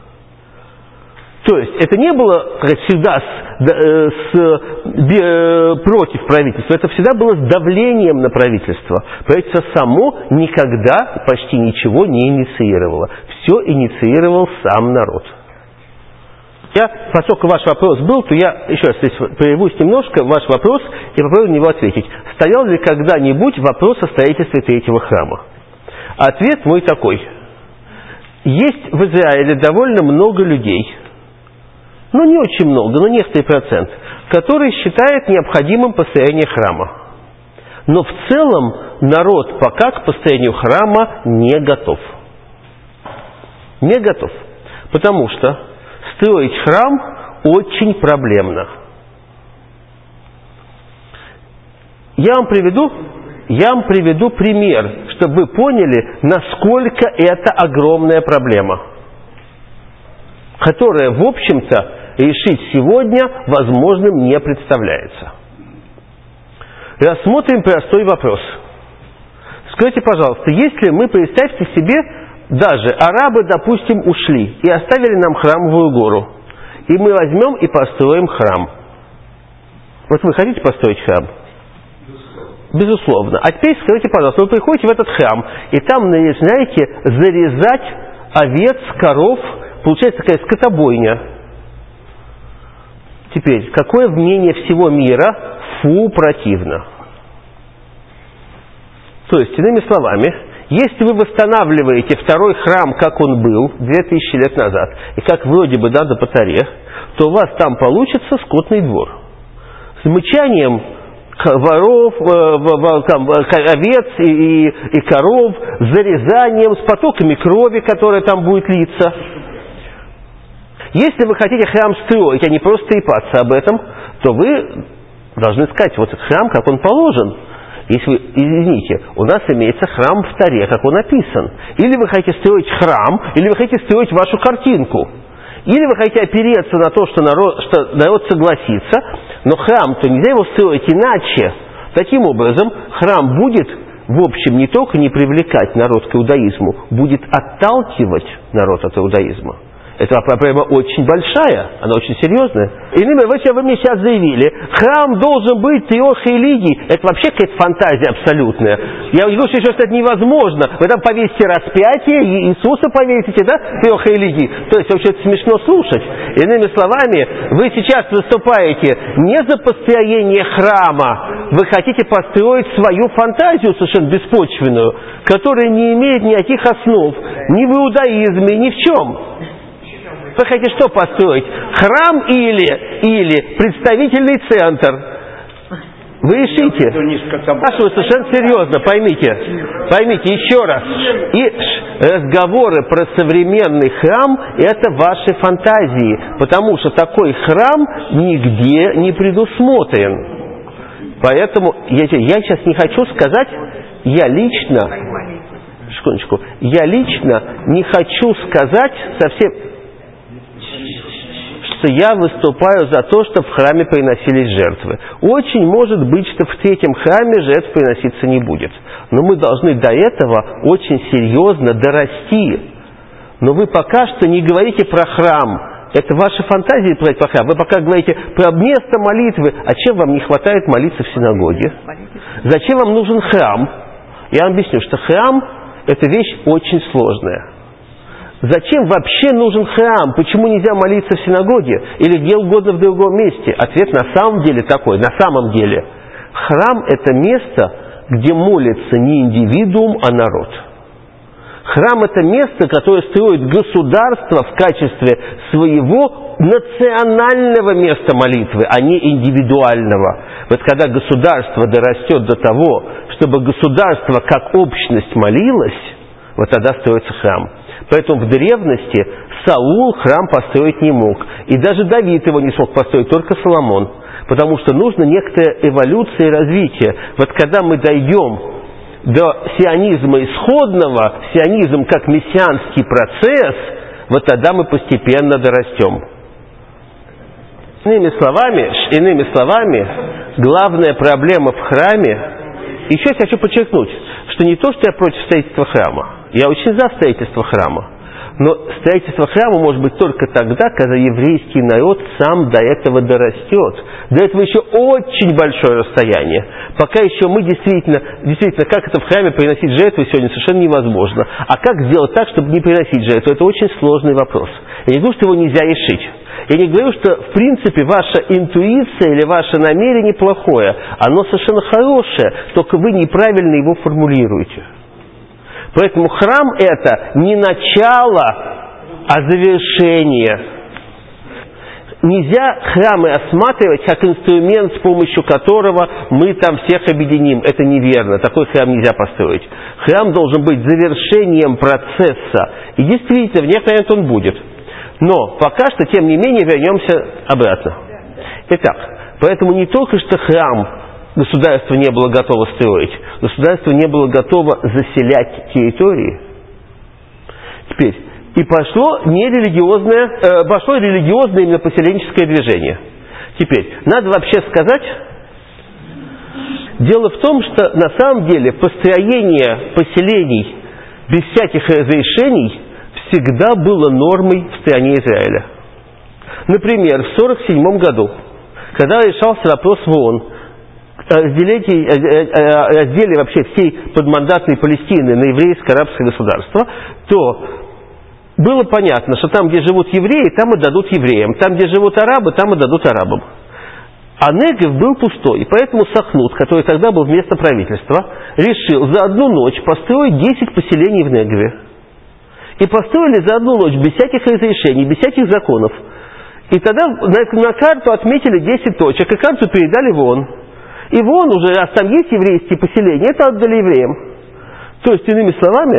[SPEAKER 1] То есть это не было, как всегда, с, с, э, против правительства, это всегда было с давлением на правительство. Правительство само никогда почти ничего не инициировало. Все инициировал сам народ. Я, поскольку ваш вопрос был, то я еще раз здесь прервусь немножко, ваш вопрос, и попробую на него ответить. Стоял ли когда-нибудь вопрос о строительстве третьего храма? Ответ мой такой. Есть в Израиле довольно много людей, ну не очень много, но некоторый процент, который считает необходимым построение храма. Но в целом народ пока к построению храма не готов. Не готов. Потому что строить храм очень проблемно. Я вам приведу, я вам приведу пример, чтобы вы поняли, насколько это огромная проблема, которая, в общем-то, решить сегодня возможным не представляется. Рассмотрим простой вопрос. Скажите, пожалуйста, если мы, представьте себе, даже арабы, допустим, ушли и оставили нам храмовую гору, и мы возьмем и построим храм. Вот вы хотите построить храм? Безусловно. А теперь скажите, пожалуйста, вы приходите в этот храм, и там начинаете зарезать овец, коров, получается такая скотобойня. Теперь, какое мнение всего мира? Фу, противно. То есть, иными словами, если вы восстанавливаете второй храм, как он был две тысячи лет назад, и как вроде бы надо по таре, то у вас там получится скотный двор. С мычанием воров, там, овец и, и коров, с зарезанием, с потоками крови, которая там будет литься. Если вы хотите храм строить, а не просто трепаться об этом, то вы должны сказать, вот храм, как он положен. Если вы, извините, у нас имеется храм в Торе, как он описан. Или вы хотите строить храм, или вы хотите строить вашу картинку. Или вы хотите опереться на то, что народ, что народ согласится, но храм-то нельзя его строить иначе. Таким образом, храм будет, в общем, не только не привлекать народ к иудаизму, будет отталкивать народ от иудаизма. Эта проблема очень большая, она очень серьезная. Иными словами, вы мне сейчас заявили, храм должен быть трех религий. Это вообще какая-то фантазия абсолютная. Я говорю, что это невозможно. Вы там повесите распятие, Иисуса повесите, да, трех религий. То есть, вообще, это смешно слушать. Иными словами, вы сейчас выступаете не за построение храма, вы хотите построить свою фантазию совершенно беспочвенную, которая не имеет никаких основ ни в иудаизме, ни в чем. Вы хотите что построить? Храм или, или представительный центр? Вы решите. А что, совершенно серьезно, поймите. Поймите еще раз. И разговоры про современный храм – это ваши фантазии. Потому что такой храм нигде не предусмотрен. Поэтому я, я сейчас не хочу сказать, я лично, секундочку, я лично не хочу сказать совсем... что я выступаю за то, чтобы в храме приносились жертвы. Очень может быть, что в третьем храме жертв приноситься не будет. Но мы должны до этого очень серьезно дорасти. Но вы пока что не говорите про храм. Это ваши фантазии про храм. Вы пока говорите про место молитвы. А чем вам не хватает молиться в синагоге? Зачем вам нужен храм? Я вам объясню, что храм – это вещь очень сложная. Зачем вообще нужен храм? Почему нельзя молиться в синагоге или где угодно в другом месте? Ответ на самом деле такой. На самом деле храм – это место, где молится не индивидуум, а народ. Храм – это место, которое строит государство в качестве своего национального места молитвы, а не индивидуального. Вот когда государство дорастет до того, чтобы государство как общность молилось, вот тогда строится храм. Поэтому в древности Саул храм построить не мог. И даже Давид его не смог построить, только Соломон. Потому что нужно некоторая эволюция и развитие. Вот когда мы дойдем до сионизма исходного, сионизм как мессианский процесс, вот тогда мы постепенно дорастем. Иными словами, иными словами, главная проблема в храме, еще я хочу подчеркнуть, что не то, что я против строительства храма, я очень за строительство храма, но строительство храма может быть только тогда, когда еврейский народ сам до этого дорастет. До этого еще очень большое расстояние. Пока еще мы действительно, действительно, как это в храме приносить жертвы сегодня совершенно невозможно. А как сделать так, чтобы не приносить жертву? Это очень сложный вопрос. Я не говорю, что его нельзя решить. Я не говорю, что в принципе ваша интуиция или ваше намерение плохое. Оно совершенно хорошее, только вы неправильно его формулируете. Поэтому храм – это не начало, а завершение. Нельзя храмы осматривать как инструмент, с помощью которого мы там всех объединим. Это неверно. Такой храм нельзя построить. Храм должен быть завершением процесса. И действительно, в некоторый момент он будет. Но пока что, тем не менее, вернемся обратно. Итак, поэтому не только что храм государство не было готово строить, государство не было готово заселять территории. Теперь, и пошло нерелигиозное, э, пошло религиозное именно поселенческое движение. Теперь, надо вообще сказать, дело в том, что на самом деле построение поселений без всяких разрешений всегда было нормой в стране Израиля. Например, в сорок седьмом году, когда решался вопрос в ООН, разделили, разделили вообще всей подмандатной Палестины на еврейское арабское государство, то было понятно, что там, где живут евреи, там отдадут евреям, там, где живут арабы, там отдадут арабам. А Негев был пустой, и поэтому Сахнут, который тогда был вместо правительства, решил за одну ночь построить десять поселений в Негеве. И построили за одну ночь без всяких разрешений, без всяких законов. И тогда на, на карту отметили десять точек, и карту передали в ООН. И в ООН уже, раз там есть еврейские поселения, это отдали евреям. То есть, иными словами,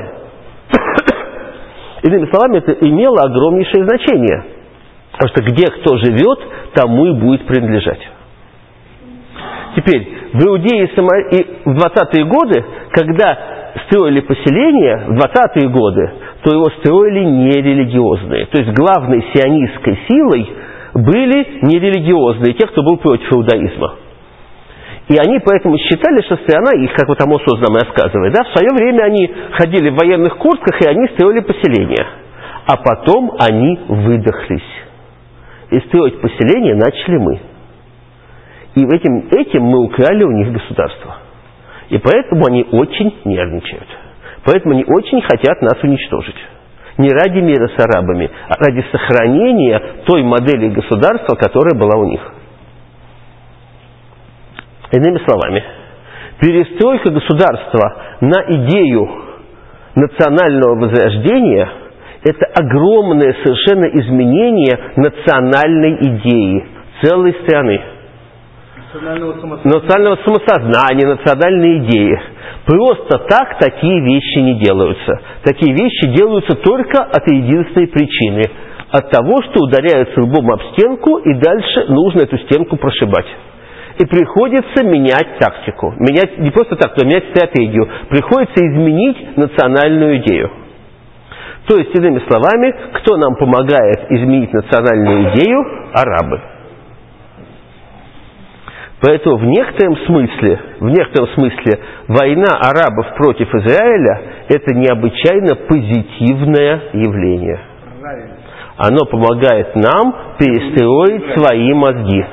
[SPEAKER 1] иными словами, это имело огромнейшее значение. Потому что где кто живет, тому и будет принадлежать. Теперь, в Иудее и в двадцатые годы, когда строили поселения, в двадцатые годы, то его строили нерелигиозные. То есть главной сионистской силой были нерелигиозные, те, кто был против иудаизма. И они поэтому считали, что страна их, как вот Амос Оз нам рассказывает, да, в свое время они ходили в военных куртках, и они строили поселения. А потом они выдохлись. И строить поселения начали мы. И этим, этим мы украли у них государство. И поэтому они очень нервничают. Поэтому они очень хотят нас уничтожить. Не ради мира с арабами, а ради сохранения той модели государства, которая была у них. Иными словами, перестройка государства на идею национального возрождения – это огромное совершенно изменение национальной идеи целой страны.
[SPEAKER 2] Национального самосознания.
[SPEAKER 1] Национального самосознания, национальной идеи. Просто так такие вещи не делаются. Такие вещи делаются только от единственной причины. От того, что ударяются лбом об стенку, и дальше нужно эту стенку прошибать. И приходится менять тактику. Менять, не просто так, но менять стратегию. Приходится изменить национальную идею. То есть, иными словами, кто нам помогает изменить национальную идею? Арабы. Поэтому в некотором смысле, в некотором смысле война арабов против Израиля – это необычайно позитивное явление. Оно помогает нам перестроить свои мозги.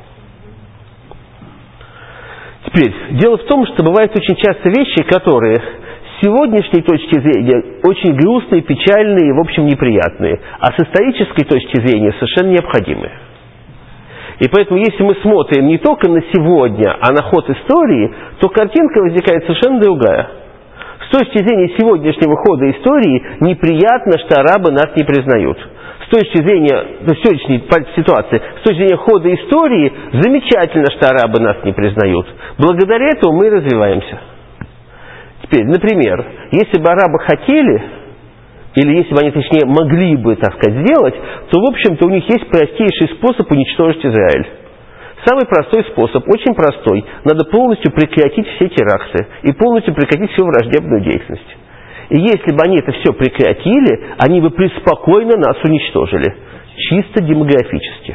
[SPEAKER 1] Теперь, дело в том, что бывают очень часто вещи, которые с сегодняшней точки зрения очень грустные, печальные и, в общем, неприятные, а с исторической точки зрения совершенно необходимые. И поэтому, если мы смотрим не только на сегодня, а на ход истории, то картинка возникает совершенно другая. С точки зрения сегодняшнего хода истории неприятно, что арабы нас не признают. С точки зрения ну, сегодняшней ситуации, с точки зрения хода истории, замечательно, что арабы нас не признают. Благодаря этому мы развиваемся. Теперь, например, если бы арабы хотели, или если бы они, точнее, могли бы, так сказать, сделать, то, в общем-то, у них есть простейший способ уничтожить Израиль. Самый простой способ, очень простой. Надо полностью прекратить все теракты и полностью прекратить всю враждебную деятельность. И если бы они это все прекратили, они бы преспокойно нас уничтожили. Чисто демографически.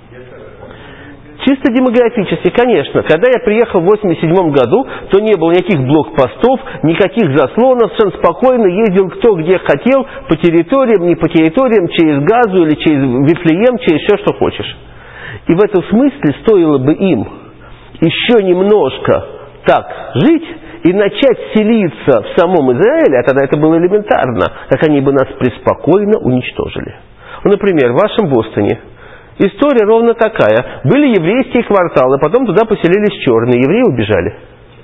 [SPEAKER 1] Чисто демографически, конечно. Когда я приехал в восемьдесят седьмом году, то не было никаких блокпостов, никаких заслонов, совершенно спокойно ездил кто где хотел, по территориям, не по территориям, через Газу или через Вифлеем, через все, что хочешь. И в этом смысле стоило бы им еще немножко так жить и начать селиться в самом Израиле, а тогда это было элементарно, как они бы нас преспокойно уничтожили. Например, в вашем Бостоне история ровно такая. Были еврейские кварталы, потом туда поселились черные, евреи убежали.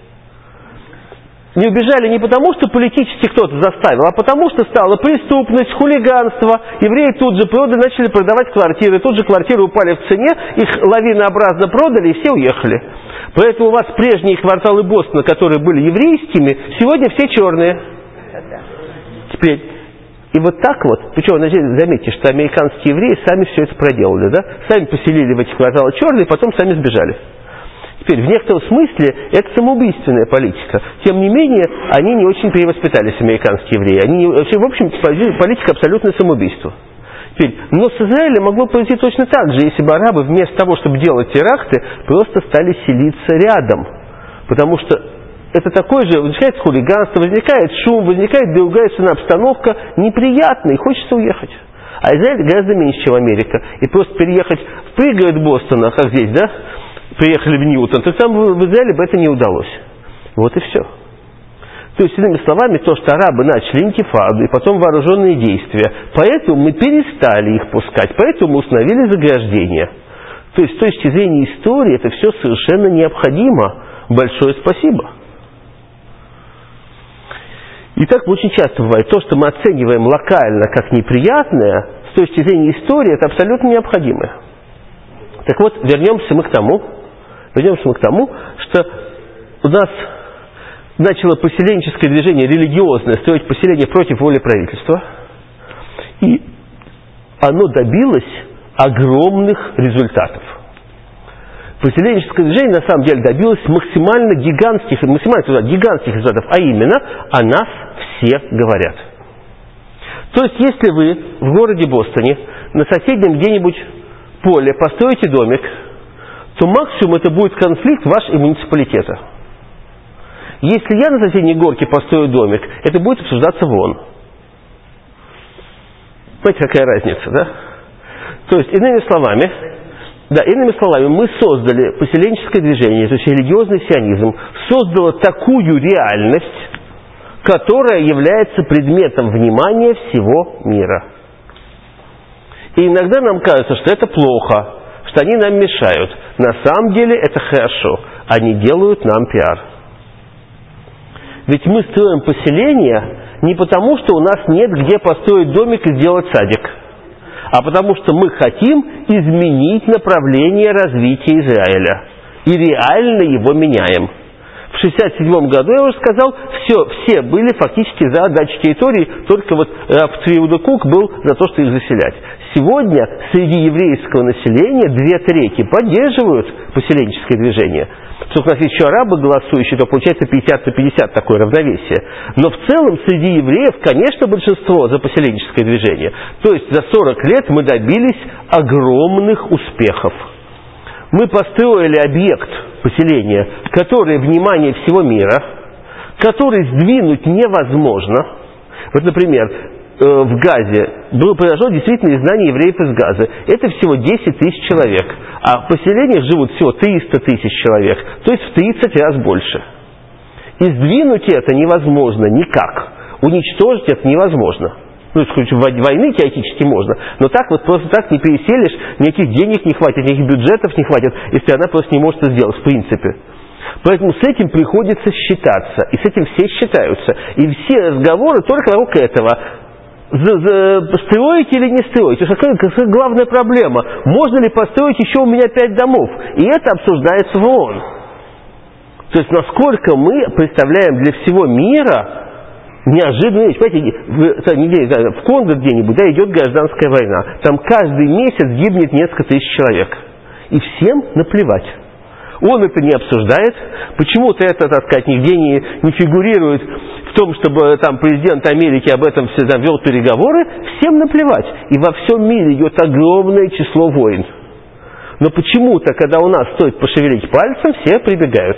[SPEAKER 1] Не убежали не потому, что политически кто-то заставил, а потому, что стала преступность, хулиганство. Евреи тут же продали, начали продавать квартиры. Тут же квартиры упали в цене, их лавинообразно продали и все уехали. Поэтому у вас прежние кварталы Бостона, которые были еврейскими, сегодня все черные. Теперь, и вот так вот, причем, заметьте, что американские евреи сами все это проделали, да? Сами поселили в эти кварталы черные, потом сами сбежали. Теперь, в некотором смысле, это самоубийственная политика. Тем не менее, они не очень перевоспитались, американские евреи. Они, вообще, в общем, политика абсолютное самоубийство. Теперь, но с Израилем могло произойти точно так же, если бы арабы вместо того, чтобы делать теракты, просто стали селиться рядом. Потому что это такое же, возникает хулиганство, возникает шум, возникает другая обстановка, неприятная, и хочется уехать. А Израиль гораздо меньше, чем Америка. И просто переехать в пригород Бостона, как здесь, да, приехали в Ньютон, то там в Израиле бы это не удалось. Вот и все. То есть, иными словами, то, что арабы начали интифаду и потом вооруженные действия, поэтому мы перестали их пускать, поэтому мы установили заграждение. То есть, с точки зрения истории, это все совершенно необходимо. Большое спасибо. И так очень часто бывает. То, что мы оцениваем локально как неприятное, с точки зрения истории, это абсолютно необходимое. Так вот, вернемся мы к тому, вернемся мы к тому, что у нас начало поселенческое движение религиозное строить поселение против воли правительства. И оно добилось огромных результатов. Поселенческое движение на самом деле добилось максимально гигантских, максимально гигантских результатов, а именно о нас все говорят. То есть, если вы в городе Бостоне на соседнем где-нибудь поле построите домик, то максимум это будет конфликт ваш и муниципалитета. Если я на соседней горке построю домик, это будет обсуждаться вон. Понимаете, какая разница, да? То есть, иными словами, да, иными словами, мы создали поселенческое движение, то есть религиозный сионизм, создало такую реальность, которая является предметом внимания всего мира. И иногда нам кажется, что это плохо, что они нам мешают. На самом деле это хорошо. Они делают нам пиар. Ведь мы строим поселение не потому, что у нас нет где построить домик и сделать садик, а потому что мы хотим изменить направление развития Израиля. И реально его меняем. В шестьдесят седьмом году, я уже сказал, все, все были фактически за отдачу территории, только вот раб Иуда Кук был за то, что их заселять. Сегодня среди еврейского населения две трети поддерживают поселенческое движение. Поскольку у нас есть еще арабы голосующие, то получается пятьдесят на пятьдесят такое равновесие. Но в целом среди евреев, конечно, большинство за поселенческое движение. То есть за сорок лет мы добились огромных успехов. Мы построили объект поселения, который внимание всего мира, который сдвинуть невозможно. Вот, например, в Газе было произошло действительно изгнание евреев из Газы. Это всего десять тысяч человек. А в поселениях живут всего триста тысяч человек. То есть в тридцать раз больше. И сдвинуть это невозможно никак. Уничтожить это невозможно. Ну, в войны теоретически можно. Но так вот просто так не переселишь, никаких денег не хватит, никаких бюджетов не хватит, если она просто не может это сделать в принципе. Поэтому с этим приходится считаться. И с этим все считаются. И все разговоры только вокруг этого. Строить или не строить? Какая, какая главная проблема? Можно ли построить еще у меня пять домов? И это обсуждается в ООН. То есть, насколько мы представляем для всего мира неожиданную вещь. Понимаете, в Конго где-нибудь, да, идет гражданская война. Там каждый месяц гибнет несколько тысяч человек. И всем наплевать. Он это не обсуждает. Почему-то это, так сказать, нигде не, не фигурирует в том, чтобы там президент Америки об этом все там вел переговоры. Всем наплевать. И во всем мире идет огромное число войн. Но почему-то, когда у нас стоит пошевелить пальцем, все прибегают.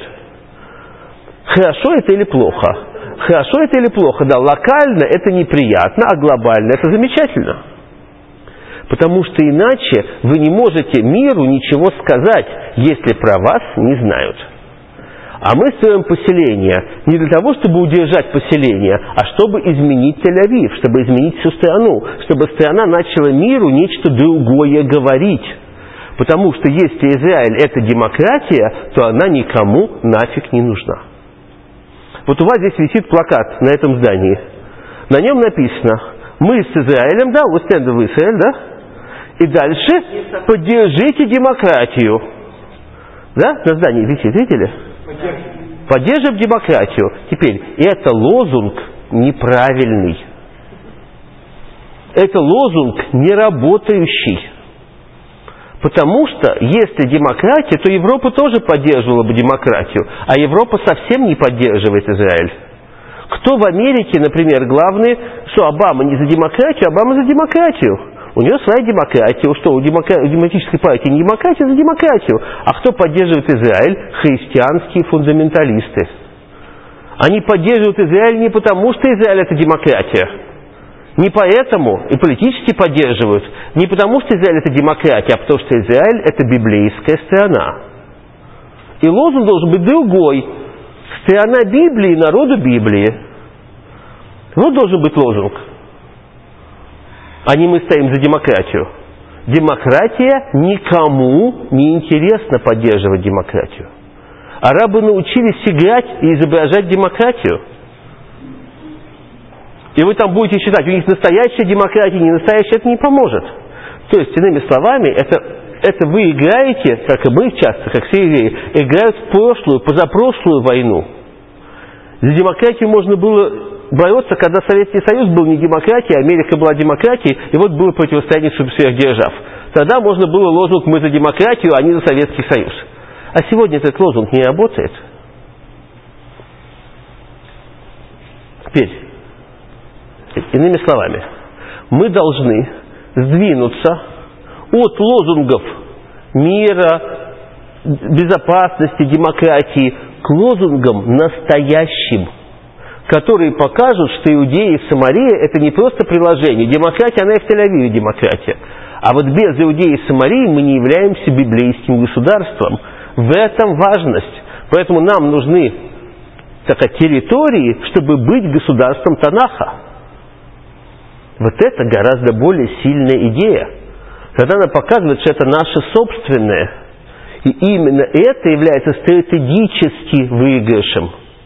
[SPEAKER 1] Хорошо это или плохо? Хорошо это или плохо? Да, локально это неприятно, а глобально это замечательно. Потому что иначе вы не можете миру ничего сказать, если про вас не знают. А мы строим поселение не для того, чтобы удержать поселение, а чтобы изменить Тель-Авив, чтобы изменить всю страну, чтобы страна начала миру нечто другое говорить. Потому что если Израиль это демократия, то она никому нафиг не нужна. Вот у вас здесь висит плакат на этом здании. На нем написано: мы с Израилем, да, we stand with Israel, да? И дальше поддержите демократию. Да, на здании висит, видели? Поддержим демократию. Теперь, это лозунг неправильный. Это лозунг неработающий. Потому что, если демократия, то Европа тоже поддерживала бы демократию. А Европа совсем не поддерживает Израиль. Кто в Америке, например, главный, что Обама не за демократию, Обама за демократию. У нее своя демократия. Что, у демокра... демократической партии не демократия, за демократию. А кто поддерживает Израиль? Христианские фундаменталисты. Они поддерживают Израиль не потому, что Израиль это демократия. Не поэтому, и политически поддерживают, не потому, что Израиль это демократия, а потому, что Израиль это библейская страна. И лозунг должен быть другой. Страна Библии, народу Библии. Вот должен быть лозунг. А не мы стоим за демократию. Демократия никому не интересно поддерживать демократию. Арабы научились играть и изображать демократию. И вы там будете считать, у них настоящая демократия, не настоящая, это не поможет. То есть, иными словами, это, это вы играете, как и мы часто, как все евреи, играют в прошлую, позапрошлую войну. За демократию можно было бороться, когда Советский Союз был не демократией, Америка была демократией, и вот было противостояние сверхдержав. Тогда можно было лозунг «мы за демократию», а не за Советский Союз. А сегодня этот лозунг не работает. Теперь, иными словами, мы должны сдвинуться от лозунгов мира, безопасности, демократии к лозунгам настоящим, которые покажут, что Иудея и Самария это не просто приложение. Демократия, она и в Тель-Авиве демократия. А вот без Иудеи и Самарии мы не являемся библейским государством. В этом важность. Поэтому нам нужны такая территории, чтобы быть государством Танаха. Вот это гораздо более сильная идея. Когда она показывает, что это наше собственное. И именно это является стратегически выигрышем.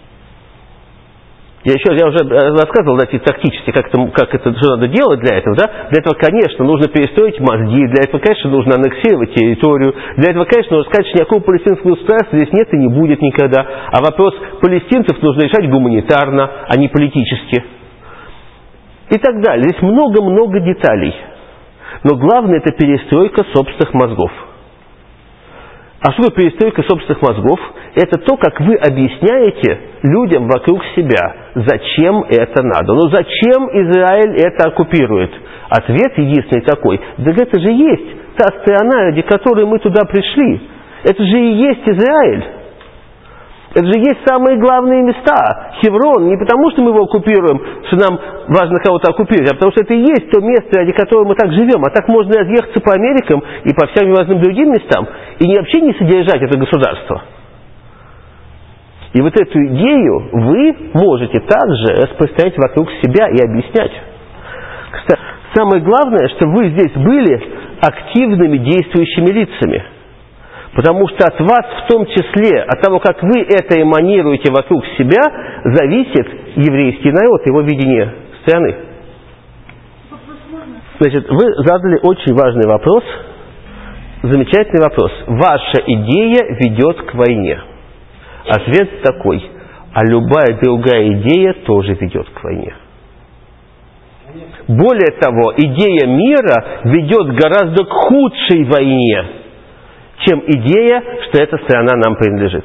[SPEAKER 1] Я еще я уже рассказывал, да, тактически, как это, как это, что надо делать для этого. Да? Для этого, конечно, нужно перестроить мозги, для этого, конечно, нужно аннексировать территорию, для этого, конечно, нужно сказать, что никакого палестинского государства здесь нет и не будет никогда. А вопрос палестинцев нужно решать гуманитарно, а не политически. И так далее. Здесь много-много деталей. Но главное – это перестройка собственных мозгов. А что такое перестройка собственных мозгов? Это то, как вы объясняете людям вокруг себя, зачем это надо. Ну зачем Израиль это оккупирует? Ответ единственный такой: да это же есть та страна, ради которой мы туда пришли. Это же и есть Израиль. Это же есть самые главные места. Хеврон не потому, что мы его оккупируем, что нам важно кого-то оккупировать, а потому что это и есть то место, ради которого мы так живем. А так можно разъехаться по Америкам и по всем разным другим местам, и вообще не содержать это государство. И вот эту идею вы можете также распространять вокруг себя и объяснять. Кстати, самое главное, что вы здесь были активными действующими лицами. Потому что от вас, в том числе, от того, как вы это эманируете вокруг себя, зависит еврейский народ, его видение страны. Значит, вы задали очень важный вопрос, замечательный вопрос. Ваша идея ведет к войне. Ответ такой: а любая другая идея тоже ведет к войне. Более того, идея мира ведет гораздо к худшей войне, чем идея, что эта страна нам принадлежит.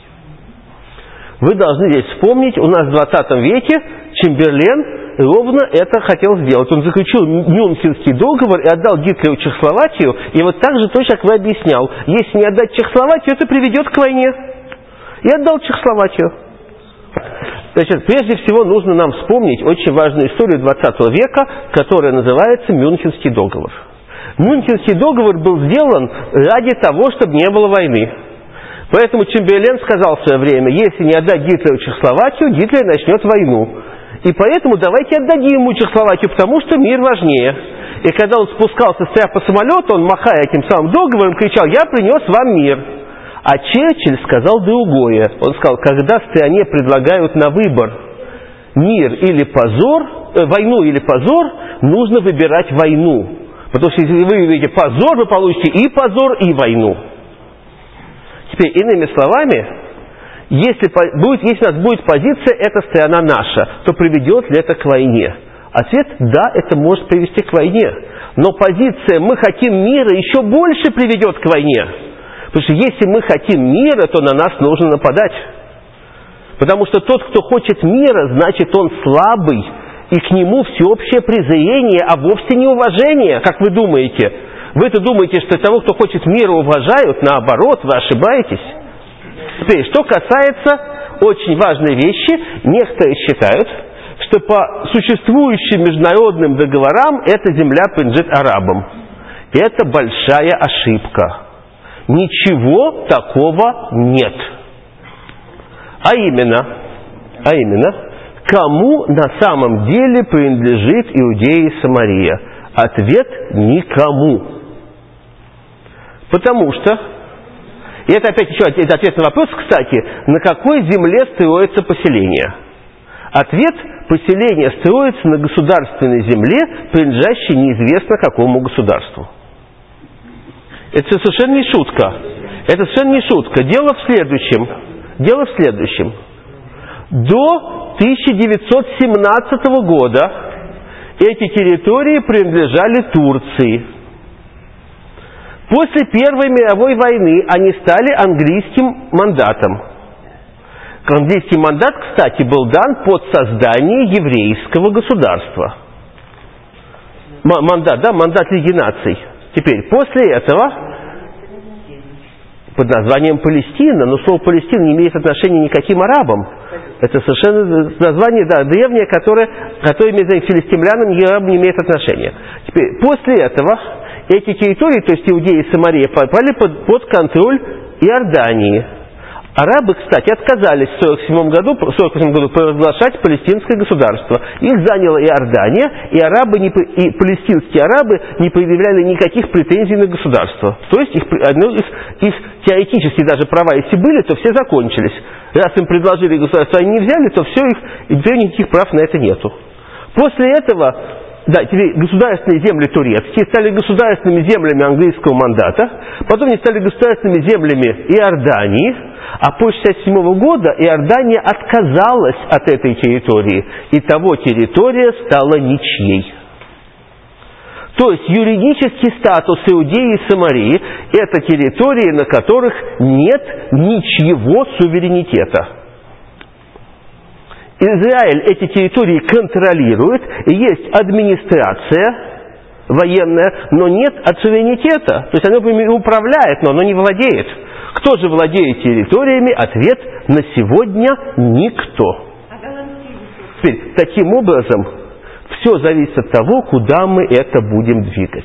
[SPEAKER 1] Вы должны здесь вспомнить, у нас в двадцатом веке Чемберлен ровно это хотел сделать. Он заключил Мюнхенский договор и отдал Гитлеру Чехословакию, и вот так же точно, как вы объяснял, если не отдать Чехословакию, это приведет к войне. И отдал Чехословакию. Значит, прежде всего нужно нам вспомнить очень важную историю двадцатого века, которая называется Мюнхенский договор. Мюнхенский договор был сделан ради того, чтобы не было войны. Поэтому Чемберлен сказал в свое время: если не отдать Гитлеру Чехословакию, Гитлер начнет войну. И поэтому давайте отдадим ему Чехословакию, потому что мир важнее. И когда он спускался с трапа самолета, он, махая этим самым договором, кричал: я принес вам мир. А Черчилль сказал другое. Он сказал: когда стране предлагают на выбор мир или позор, э, войну или позор, нужно выбирать войну. Потому что если вы выберете позор, вы получите и позор, и войну. Теперь, иными словами, если, будет, если у нас будет позиция «эта страна наша», то приведет ли это к войне? Ответ – да, это может привести к войне. Но позиция «мы хотим мира» еще больше приведет к войне. Потому что если мы хотим мира, то на нас нужно нападать. Потому что тот, кто хочет мира, значит он слабый, и к нему всеобщее презрение, а вовсе не уважение, как вы думаете. Вы-то думаете, что того, кто хочет мира, уважают, наоборот, вы ошибаетесь. Теперь, что касается очень важной вещи, некоторые считают, что по существующим международным договорам эта земля принадлежит арабам. Это большая ошибка. Ничего такого нет. А именно, а именно, кому на самом деле принадлежит Иудея и Самария? Ответ – никому. Потому что, и это опять еще один ответ на вопрос, кстати, на какой земле строится поселение? Ответ – поселение строится на государственной земле, принадлежащей неизвестно какому государству. Это совершенно не шутка. Это совершенно не шутка. Дело в следующем. Дело в следующем. До тысяча девятьсот семнадцатого года эти территории принадлежали Турции. После Первой мировой войны они стали английским мандатом. Английский мандат, кстати, был дан под создание еврейского государства. М- мандат, да, мандат Лиги наций. Теперь, после этого, под названием Палестина, но слово Палестина не имеет отношения ни к каким арабам. Это совершенно название, да, древнее, которое, которое имеет к филистимлянам и арабам не имеет отношения. Теперь, после этого, эти территории, то есть Иудея и Самария, попали под, под контроль Иордании. Арабы, кстати, отказались в сорок седьмом году, в сорок восьмом году провозглашать палестинское государство. Их заняла Иордания, и, арабы не, и палестинские арабы не предъявляли никаких претензий на государство. То есть их, ну, их, их теоретически даже права, если были, то все закончились. Раз им предложили государство, они не взяли, то все, их, и теперь никаких прав на это нету. После этого, да, теперь государственные земли турецкие стали государственными землями английского мандата, потом они стали государственными землями Иордании, а после шестьдесят седьмого года Иордания отказалась от этой территории, и того территория стала ничьей. То есть юридический статус Иудеи и Самарии – это территории, на которых нет ничьего суверенитета. Израиль эти территории контролирует, и есть администрация военная, но нет от суверенитета. То есть оно управляет, но оно не владеет. Кто же владеет территориями? Ответ – на сегодня никто. Теперь, таким образом, все зависит от того, куда мы это будем двигать.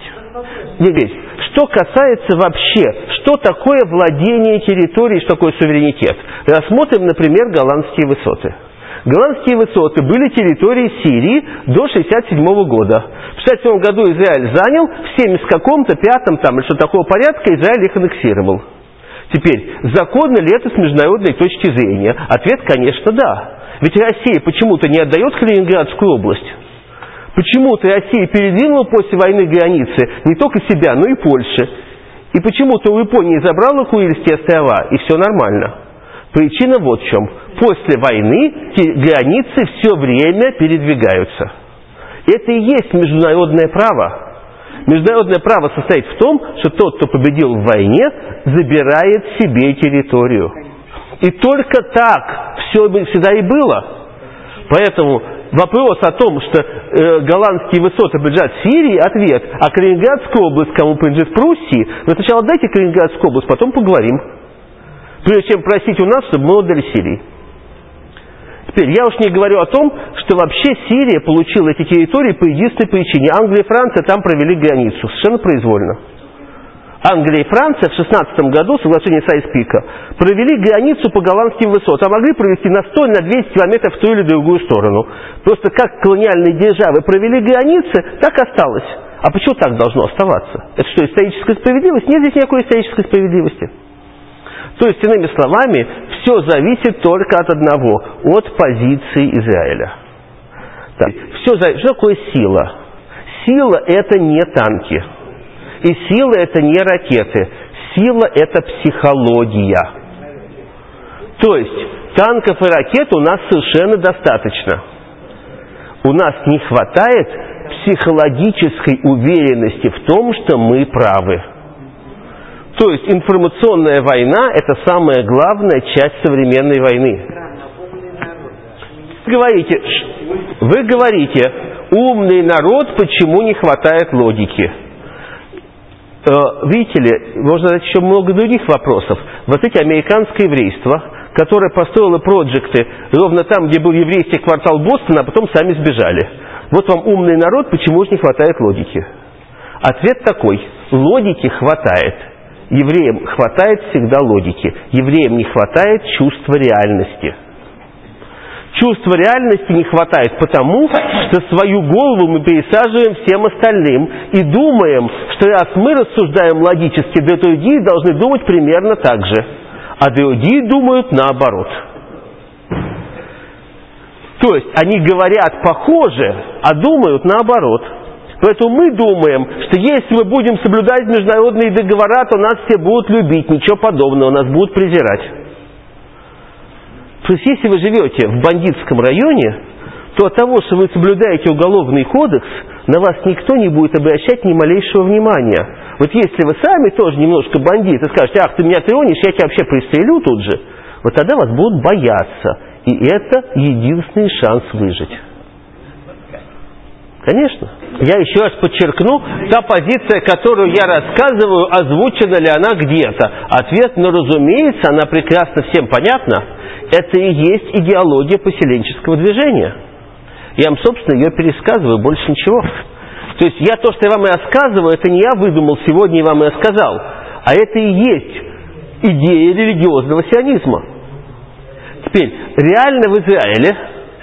[SPEAKER 1] Что касается вообще, что такое владение территорией, что такое суверенитет. Рассмотрим, например, Голландские высоты. Голландские высоты были территорией Сирии до шестьдесят седьмого года. В шестьдесят седьмом году Израиль занял, в семьдесят каком-то, пятом там, или что такого порядка, Израиль их аннексировал. Теперь, законно ли это с международной точки зрения? Ответ, конечно, да. Ведь Россия почему-то не отдает Калининградскую область. Почему-то Россия передвинула после войны границы не только себя, но и Польши. И почему-то у Японии забрала Курильские острова, и все нормально. Причина вот в чем. После войны границы все время передвигаются. Это и есть международное право. Международное право состоит в том, что тот, кто победил в войне, забирает себе территорию. И только так все всегда и было. Поэтому вопрос о том, что э, голландские высоты принадлежат Сирии, ответ, а Калининградская область кому принадлежит Пруссии, вы сначала дайте Калининградскую область, потом поговорим. Прежде чем просить у нас, чтобы мы отдали Сирии. Теперь, я уж не говорю о том, что вообще Сирия получила эти территории по единственной причине. Англия и Франция там провели границу, совершенно произвольно. Англия и Франция в шестнадцатом году, соглашение Сайз-Пика, провели границу по голландским высотам, а могли провести на сто, на двести километров в ту или другую сторону. Просто как колониальные державы провели границы, так осталось. А почему так должно оставаться? Это что, историческая справедливость? Нет здесь никакой исторической справедливости. То есть, иными словами, все зависит только от одного, от позиции Израиля. Так, все зависит. Что такое сила? Сила – это не танки. И сила – это не ракеты. Сила – это психология. То есть, танков и ракет у нас совершенно достаточно. У нас не хватает психологической уверенности в том, что мы правы. То есть информационная война – это самая главная часть современной войны. Вы говорите, вы говорите, умный народ, почему не хватает логики? Видите ли, можно задать еще много других вопросов. Вот эти американское еврейство, которое построило проекты ровно там, где был еврейский квартал Бостона, а потом сами сбежали. Вот вам умный народ, почему же не хватает логики? Ответ такой: логики хватает. Евреям хватает всегда логики. Евреям не хватает чувства реальности. Чувства реальности не хватает потому, что свою голову мы пересаживаем всем остальным и думаем, что раз мы рассуждаем логически, то другие должны думать примерно так же. А другие думают наоборот. То есть они говорят похоже, а думают наоборот. Поэтому мы думаем, что если мы будем соблюдать международные договора, то нас все будут любить. Ничего подобного, нас будут презирать. То есть если вы живете в бандитском районе, то от того, что вы соблюдаете уголовный кодекс, на вас никто не будет обращать ни малейшего внимания. Вот если вы сами тоже немножко бандит и скажете: ах, ты меня тронешь, я тебя вообще пристрелю тут же, вот тогда вас будут бояться. И это единственный шанс выжить. Конечно. Я еще раз подчеркну, та позиция, которую я рассказываю, озвучена ли она где-то? Ответ, ну, разумеется, она прекрасно всем понятна. Это и есть идеология поселенческого движения. Я вам, собственно, ее пересказываю, больше ничего. То есть я то, что я вам и рассказываю, это не я выдумал сегодня и вам и рассказал, а это и есть идея религиозного сионизма. Теперь, реально в Израиле,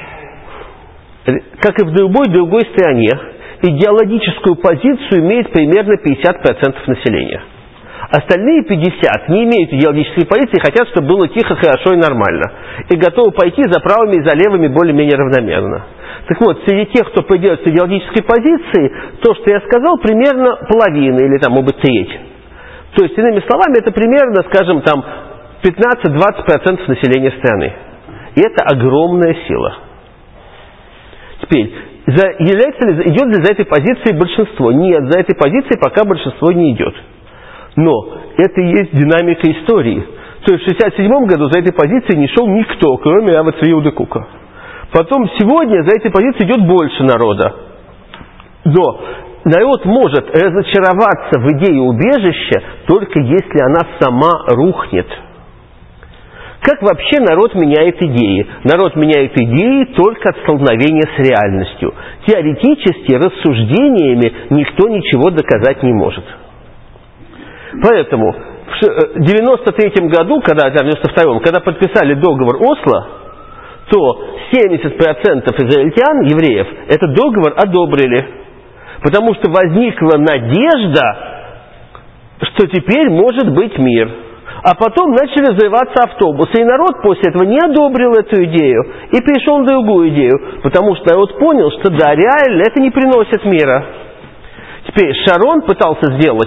[SPEAKER 1] как и в любой другой стране, идеологическую позицию имеет примерно пятьдесят процентов населения. Остальные пятьдесят процентов не имеют идеологической позиции, хотят, чтобы было тихо, хорошо и нормально. И готовы пойти за правыми и за левыми более-менее равномерно. Так вот, среди тех, кто придерживается идеологической позиции, то, что я сказал, примерно половина или там, может быть, треть. То есть, иными словами, это примерно, скажем, там пятнадцать-двадцать процентов населения страны. И это огромная сила. Теперь, за, является ли, идет ли за этой позицией большинство? Нет, за этой позицией пока большинство не идет. Но это и есть динамика истории. То есть в шестьдесят седьмом году за этой позицией не шел никто, кроме Рава Цви Иуды Кука. Потом сегодня за этой позицией идет больше народа. Но народ может разочароваться в идее убежища, только если она сама рухнет. Как вообще народ меняет идеи? Народ меняет идеи только от столкновения с реальностью. Теоретически, рассуждениями никто ничего доказать не может. Поэтому в девяносто третьем году, когда, в девяносто втором, когда подписали договор Осло, то семьдесят процентов израильтян, евреев, этот договор одобрили. Потому что возникла надежда, что теперь может быть мир. А потом начали взрываться автобусы. И народ после этого не одобрил эту идею и перешел на другую идею. Потому что народ понял, что да, реально это не приносит мира. Теперь Шарон пытался сделать...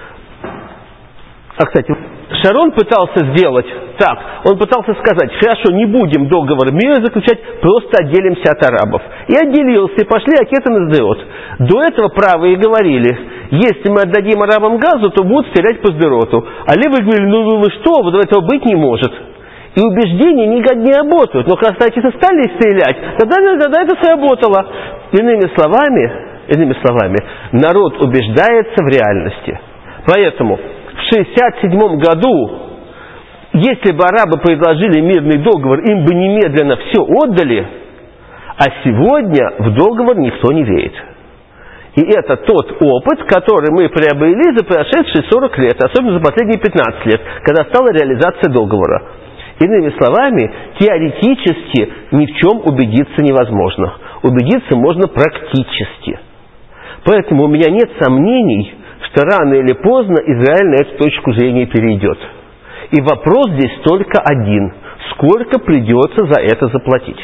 [SPEAKER 1] А, кстати, Шарон пытался сделать так. Он пытался сказать: хорошо, не будем договор мира заключать, просто отделимся от арабов. И отделился, и пошли ракеты на Сдерот. До этого правые говорили: если мы отдадим арабам Газу, то будут стрелять по Сдероту. А левые говорили: ну вы что, вот этого быть не может. И убеждения никак не работают. Но когда ракеты стали стрелять, тогда, тогда это сработало. Иными словами, иными словами, народ убеждается в реальности. Поэтому в шестьдесят седьмом году, если бы арабы предложили мирный договор, им бы немедленно все отдали, а сегодня в договор никто не верит. И это тот опыт, который мы приобрели за прошедшие сорок лет, особенно за последние пятнадцать лет, когда стала реализация договора. Иными словами, теоретически ни в чем убедиться невозможно. Убедиться можно практически. Поэтому у меня нет сомнений, что рано или поздно Израиль на эту точку зрения перейдет. И вопрос здесь только один: сколько придется за это заплатить?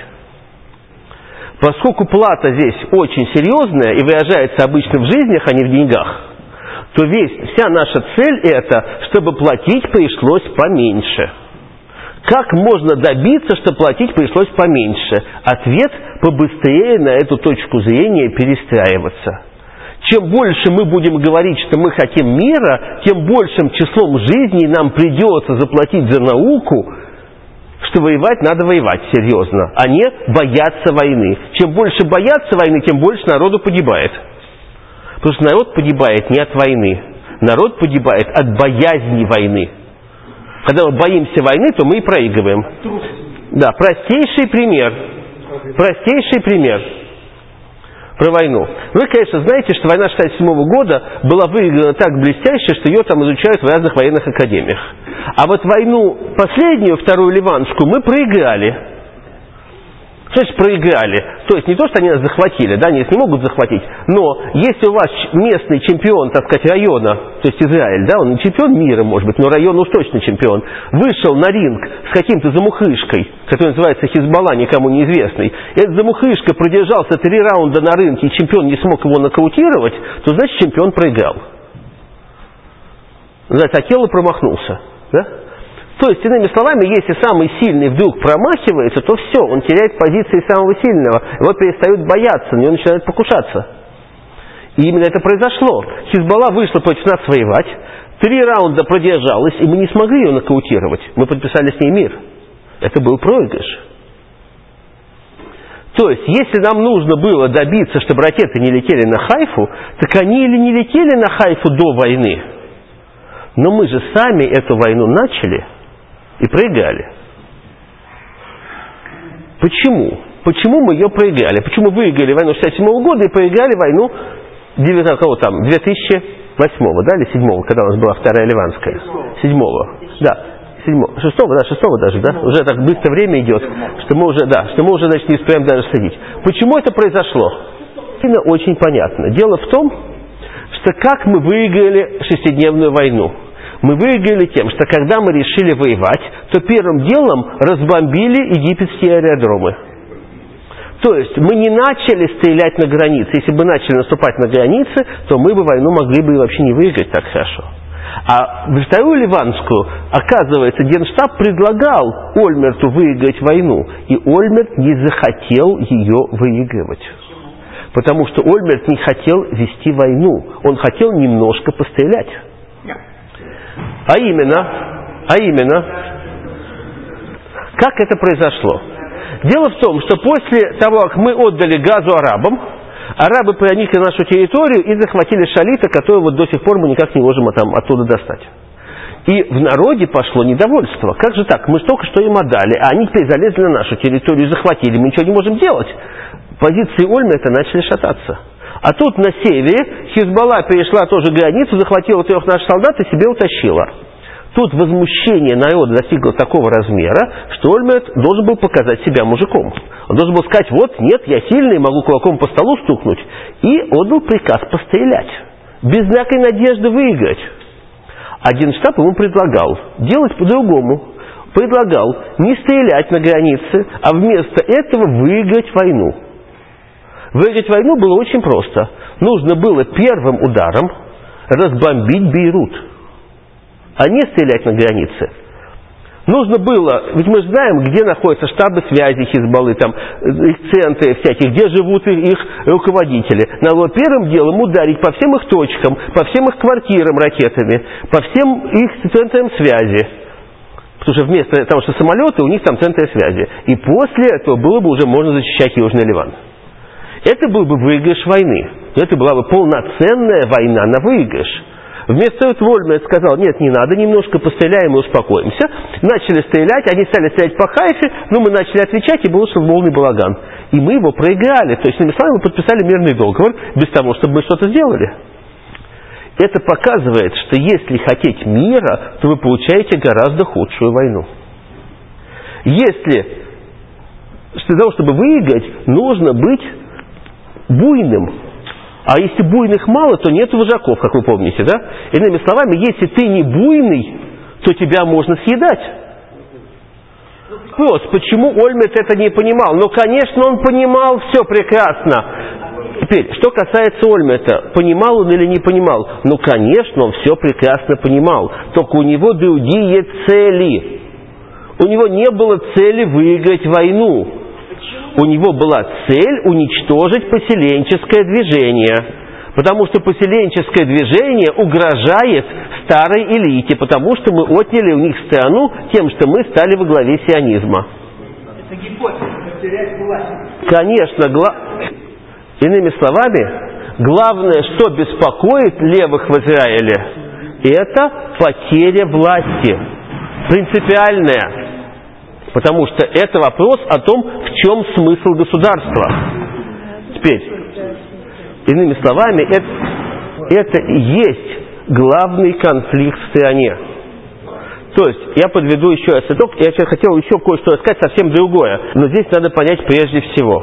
[SPEAKER 1] Поскольку плата здесь очень серьезная и выражается обычно в жизнях, а не в деньгах, то весь, вся наша цель это, чтобы платить пришлось поменьше. Как можно добиться, чтобы платить пришлось поменьше? Ответ: побыстрее на эту точку зрения перестраиваться. Чем больше мы будем говорить, что мы хотим мира, тем большим числом жизней нам придется заплатить за науку, что воевать надо воевать серьезно, а не бояться войны. Чем больше боятся войны, тем больше народу погибает. Потому что народ погибает не от войны. Народ погибает от боязни войны. Когда мы боимся войны, то мы и проигрываем. Да, простейший пример. Простейший пример. Про войну. Вы, конечно, знаете, что война шестьдесят седьмого года была выиграна так блестяще, что ее там изучают в разных военных академиях. А вот войну последнюю, вторую ливанскую, мы проиграли. Что значит проиграли? То есть не то, что они нас захватили, да, они нас не могут захватить, но если у вас местный чемпион, так сказать, района, то есть Израиль, да, он не чемпион мира, может быть, но район уж точно чемпион, вышел на ринг с каким-то замухрышкой, который называется Хизбалла, никому неизвестный, и этот замухрышка продержался три раунда на рынке, и чемпион не смог его нокаутировать, то значит чемпион проиграл. Называется, Акела промахнулся, да? То есть, иными словами, если самый сильный вдруг промахивается, то все, он теряет позиции самого сильного. Его перестают бояться, на него начинают покушаться. И именно это произошло. Хизбалла вышла против нас воевать, три раунда продержалась, и мы не смогли ее нокаутировать. Мы подписали с ней мир. Это был проигрыш. То есть, если нам нужно было добиться, чтобы ракеты не летели на Хайфу, так они или не летели на Хайфу до войны. Но мы же сами эту войну начали и проиграли. Почему? Почему мы ее проиграли? Почему выиграли войну шестьдесят седьмого года и проиграли войну кого там, две тысячи восьмого, да, или седьмого, когда у нас была вторая ливанская? Седьмого. Да, седьмого. Шестого, да, шестого даже, да? Уже так быстро время идет, что мы уже, да, что мы уже, значит, не успеем даже следить. Почему это произошло? Очень понятно. Дело в том, что как мы выиграли шестидневную войну. Мы выиграли тем, что когда мы решили воевать, то первым делом разбомбили египетские аэродромы. То есть мы не начали стрелять на границе. Если бы начали наступать на границы, то мы бы войну могли бы вообще не выиграть так хорошо. А в вторую ливанскую, оказывается, Генштаб предлагал Ольмерту выиграть войну, и Ольмерт не захотел ее выигрывать. Потому что Ольмерт не хотел вести войну. Он хотел немножко пострелять. А именно, а именно, как это произошло? Дело в том, что после того, как мы отдали Газу арабам, арабы проникли на нашу территорию и захватили Шалита, которого вот до сих пор мы никак не можем там оттуда достать. И в народе пошло недовольство. Как же так? Мы только что им отдали, а они теперь залезли на нашу территорию и захватили. Мы ничего не можем делать. Позиции Ольмерта начали шататься. А тут на севере Хизбалла перешла тоже границу, захватила трех наших солдат и себе утащила. Тут возмущение народа достигло такого размера, что Ольмерт должен был показать себя мужиком. Он должен был сказать: вот, нет, я сильный, могу кулаком по столу стукнуть. И отдал приказ пострелять. Без всякой надежды выиграть. А Генштаб ему предлагал делать по-другому. Предлагал не стрелять на границе, а вместо этого выиграть войну. Выиграть войну было очень просто. Нужно было первым ударом разбомбить Бейрут, а не стрелять на границе. Нужно было, ведь мы знаем, где находятся штабы связи Хизбаллы, там, их центры всякие, где живут их, их руководители. Надо было первым делом ударить по всем их точкам, по всем их квартирам ракетами, по всем их центрам связи. Потому что вместо того, что самолеты, у них там центры связи. И после этого было бы уже можно защищать Южный Ливан. Это был бы выигрыш войны. Это была бы полноценная война на выигрыш. Вместо этого Ольмерт сказал: нет, не надо, немножко постреляем и успокоимся. Начали стрелять, они стали стрелять по Хайфе, но мы начали отвечать, и был полный балаган. И мы его проиграли. То есть, иными словами, мы подписали мирный договор без того, чтобы мы что-то сделали. Это показывает, что если хотеть мира, то вы получаете гораздо худшую войну. Если для того, чтобы выиграть, нужно быть буйным. А если буйных мало, то нет вожаков, как вы помните, да? Иными словами, если ты не буйный, то тебя можно съедать. Вопрос, почему Ольмерт это не понимал? Ну, конечно, он понимал все прекрасно. Теперь, что касается Ольмерта, понимал он или не понимал? Ну, конечно, он все прекрасно понимал. Только у него другие цели. У него не было цели выиграть войну. У него была цель уничтожить поселенческое движение. Потому что поселенческое движение угрожает старой элите, потому что мы отняли у них страну тем, что мы стали во главе сионизма.
[SPEAKER 2] Это гипотеза, потерять власть.
[SPEAKER 1] Конечно, гла... иными словами, главное, что беспокоит левых в Израиле, это потеря власти. Принципиальная. Потому что это вопрос о том, в чем смысл государства. Теперь, иными словами, это, это и есть главный конфликт в стране. То есть, я подведу еще раз итог, я хотел еще кое-что рассказать, совсем другое. Но здесь надо понять прежде всего,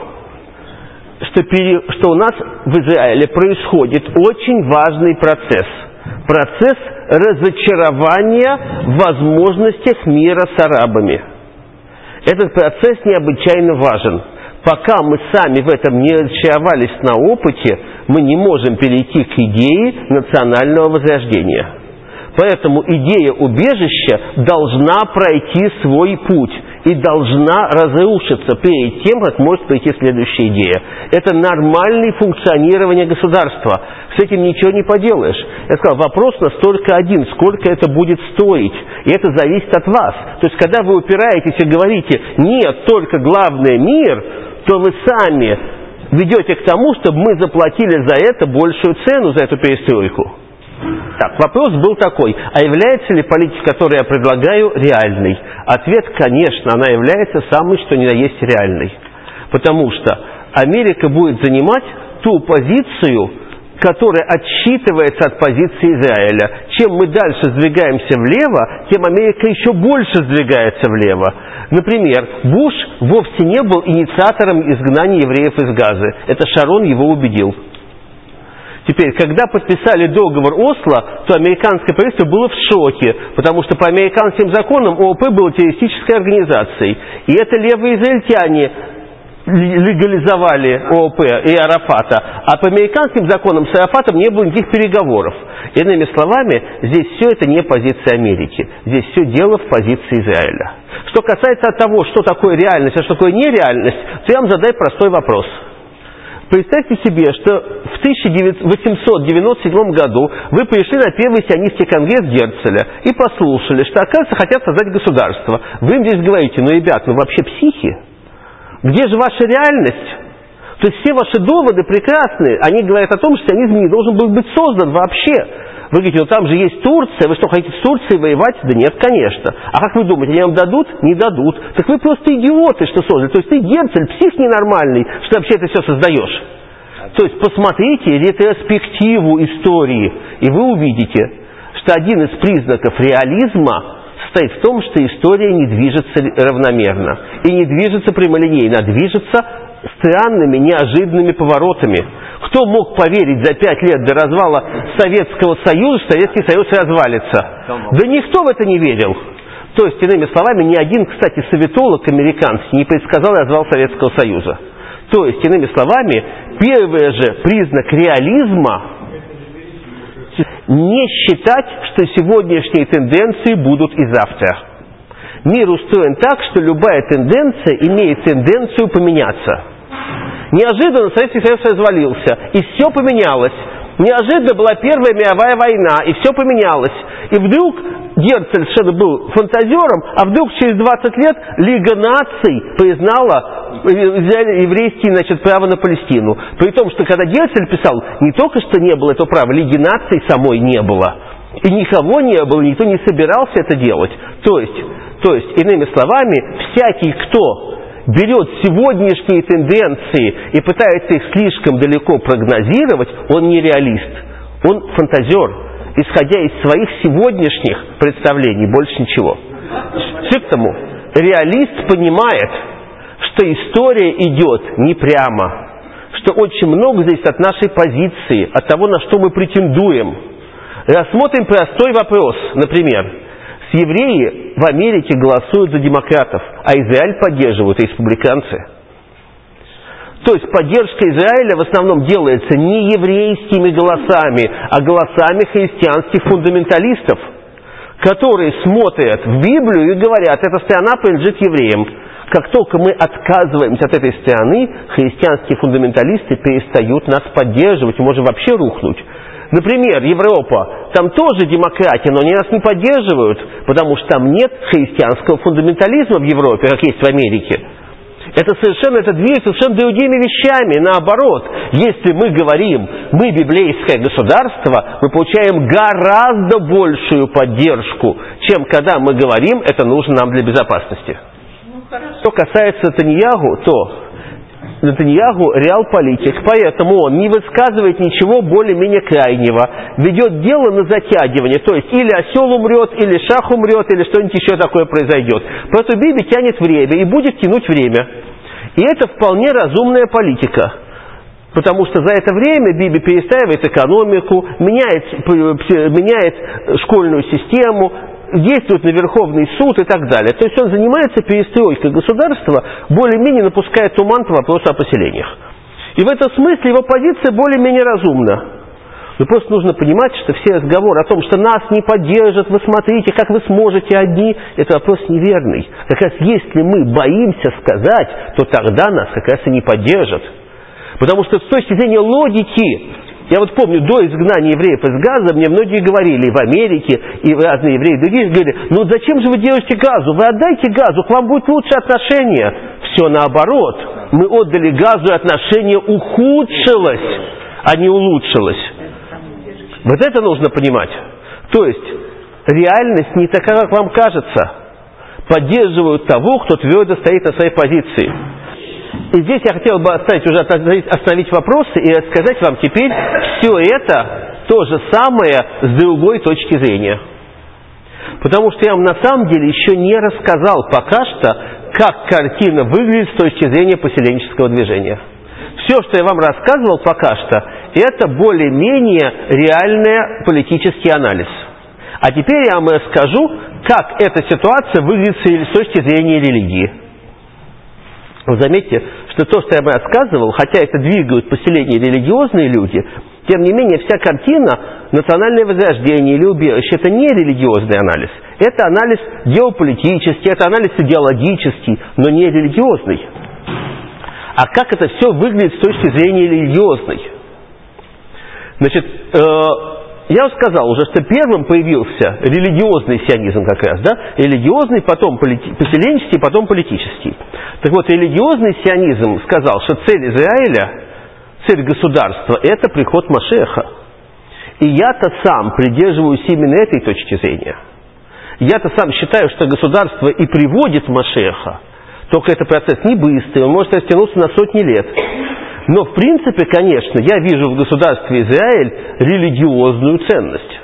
[SPEAKER 1] что, пере, что у нас в Израиле происходит очень важный процесс. Процесс разочарования в возможностях мира с арабами. Этот процесс необычайно важен. Пока мы сами в этом не разочаровались на опыте, мы не можем перейти к идее национального возрождения. Поэтому идея убежища должна пройти свой путь и должна разрушиться перед тем, как может прийти следующая идея. Это нормальное функционирование государства. С этим ничего не поделаешь. Я сказал, вопрос настолько один, сколько это будет стоить. И это зависит от вас. То есть, когда вы упираетесь и говорите, нет, только главное мир, то вы сами ведете к тому, чтобы мы заплатили за это большую цену, за эту перестройку. Так, вопрос был такой, а является ли политика, которую я предлагаю, реальной? Ответ, конечно, она является самой, что ни на есть реальной. Потому что Америка будет занимать ту позицию, которая отсчитывается от позиции Израиля. Чем мы дальше сдвигаемся влево, тем Америка еще больше сдвигается влево. Например, Буш вовсе не был инициатором изгнания евреев из Газы. Это Шарон его убедил. Теперь, когда подписали договор Осло, то американское правительство было в шоке, потому что по американским законам ООП было террористической организацией. И это левые израильтяне легализовали ООП и Арафата, а по американским законам с Арафатом не было никаких переговоров. Иными словами, здесь все это не позиция Америки, здесь все дело в позиции Израиля. Что касается того, что такое реальность, а что такое нереальность, то я вам задаю простой вопрос. Представьте себе, что в тысяча восемьсот девяносто седьмом году вы пришли на первый сионистский конгресс Герцеля и послушали, что, оказывается, хотят создать государство. Вы им здесь говорите: ну, ребят, ну вообще психи. Где же ваша реальность? То есть все ваши доводы прекрасные, они говорят о том, что сионизм не должен был быть создан вообще. Вы говорите: ну там же есть Турция, вы что, хотите с Турцией воевать? Да нет, конечно. А как вы думаете, они вам дадут? Не дадут. Так вы просто идиоты, что создали. То есть ты, Герцель, псих ненормальный, что вообще это все создаешь. То есть посмотрите ретроспективу истории, и вы увидите, что один из признаков реализма состоит в том, что история не движется равномерно и не движется прямолинейно, а движется странными, неожиданными поворотами. Кто мог поверить за пять лет до развала Советского Союза, что Советский Союз развалится? Да никто в это не верил. То есть, иными словами, ни один, кстати, советолог американский не предсказал развал Советского Союза. То есть, иными словами, первый же признак реализма – не считать, что сегодняшние тенденции будут и завтра. Мир устроен так, что любая тенденция имеет тенденцию поменяться. Неожиданно Советский Союз развалился, и все поменялось. Неожиданно была Первая мировая война, и все поменялось. И вдруг Герцель совершенно был фантазером, а вдруг через двадцать лет Лига наций признала еврейские, значит, право на Палестину. При том, что когда Герцель писал, не только что не было этого права, Лиги наций самой не было. И никого не было, никто не собирался это делать. То есть, то есть иными словами, всякий, кто берет сегодняшние тенденции и пытается их слишком далеко прогнозировать, он не реалист, он фантазер, исходя из своих сегодняшних представлений, больше ничего. Поэтому реалист понимает, что история идет не прямо, что очень много зависит от нашей позиции, от того, на что мы претендуем. Рассмотрим простой вопрос, например. Евреи в Америке голосуют за демократов, а Израиль поддерживают республиканцы. То есть поддержка Израиля в основном делается не еврейскими голосами, а голосами христианских фундаменталистов, которые смотрят в Библию и говорят: эта страна принадлежит евреям. Как только мы отказываемся от этой страны, христианские фундаменталисты перестают нас поддерживать и можем вообще рухнуть. Например, Европа, там тоже демократия, но они нас не поддерживают, потому что там нет христианского фундаментализма в Европе, как есть в Америке. Это совершенно, это движется совершенно другими вещами. Наоборот, если мы говорим, мы библейское государство, мы получаем гораздо большую поддержку, чем когда мы говорим, это нужно нам для безопасности. Что касается Нетаньяху, то Нетаньяху реал-политик, поэтому он не высказывает ничего более-менее крайнего, ведет дело на затягивание, то есть или осел умрет, или шах умрет, или что-нибудь еще такое произойдет. Поэтому Биби тянет время и будет тянуть время. И это вполне разумная политика, потому что за это время Биби перестраивает экономику, меняет, меняет школьную систему, действует на Верховный суд и так далее. То есть он занимается перестройкой государства, более-менее напуская туман по вопросу о поселениях. И в этом смысле его позиция более-менее разумна. Но просто нужно понимать, что все разговоры о том, что нас не поддержат, вы смотрите, как вы сможете одни, это вопрос неверный. Как раз если мы боимся сказать, то тогда нас как раз и не поддержат. Потому что с точки зрения логики, я вот помню, до изгнания евреев из Газа мне многие говорили, и в Америке, и разные евреи, другие говорили: ну зачем же вы делаете Газу? Вы отдайте Газу, к вам будет лучше отношение. Все наоборот. Мы отдали Газу, и отношение ухудшилось, а не улучшилось. Вот это нужно понимать. То есть, реальность не такая, как вам кажется. Поддерживают того, кто твердо стоит на своей позиции. И здесь я хотел бы оставить, уже остановить вопросы и рассказать вам теперь все это то же самое с другой точки зрения. Потому что я вам на самом деле еще не рассказал пока что, как картина выглядит с точки зрения поселенческого движения. Все, что я вам рассказывал пока что, это более-менее реальный политический анализ. А теперь я вам расскажу, как эта ситуация выглядит с точки зрения религии. Вы заметьте, что то, что я вам рассказывал, хотя это двигают поселения религиозные люди, тем не менее вся картина национальное возрождение или убежище — это не религиозный анализ. Это анализ геополитический, это анализ идеологический, но не религиозный. А как это все выглядит с точки зрения религиозной? Значит, э, я сказал уже, что первым появился религиозный сионизм как раз, да? Религиозный, потом полити- поселенческий, потом политический. Так вот, религиозный сионизм сказал, что цель Израиля, цель государства – это приход Машеха. И я-то сам придерживаюсь именно этой точки зрения. Я-то сам считаю, что государство и приводит Машеха, только это процесс не быстрый, он может растянуться на сотни лет. Но в принципе, конечно, я вижу в государстве Израиль религиозную ценность.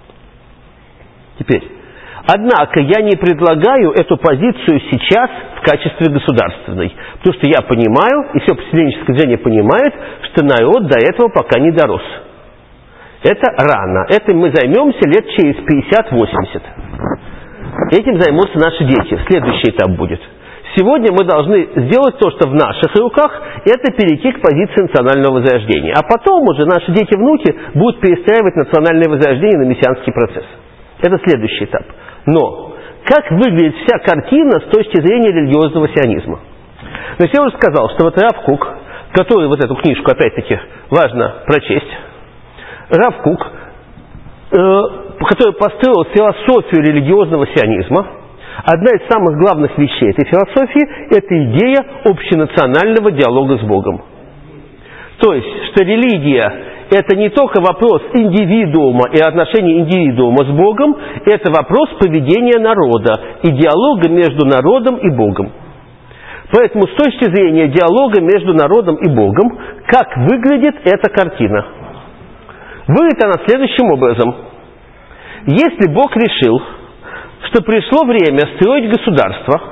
[SPEAKER 1] Теперь, однако я не предлагаю эту позицию сейчас в качестве государственной, потому что я понимаю, и все поселенческое движение понимает, что народ до этого пока не дорос. Это рано. Этим мы займемся лет через пятьдесят-восемьдесят. Этим займутся наши дети. Следующий этап будет. Сегодня мы должны сделать то, что в наших руках, это перейти к позиции национального возрождения. А потом уже наши дети-внуки будут перестраивать национальное возрождение на мессианский процесс. Это следующий этап. Но как выглядит вся картина с точки зрения религиозного сионизма? Значит, я уже сказал, что вот Рав Кук, который вот эту книжку, опять-таки, важно прочесть, Рав Кук, э, который построил философию религиозного сионизма, одна из самых главных вещей этой философии – это идея общенационального диалога с Богом. То есть, что религия – это не только вопрос индивидуума и отношения индивидуума с Богом, это вопрос поведения народа и диалога между народом и Богом. Поэтому с точки зрения диалога между народом и Богом, как выглядит эта картина? Выглядит она следующим образом. Если Бог решил, что пришло время строить государство,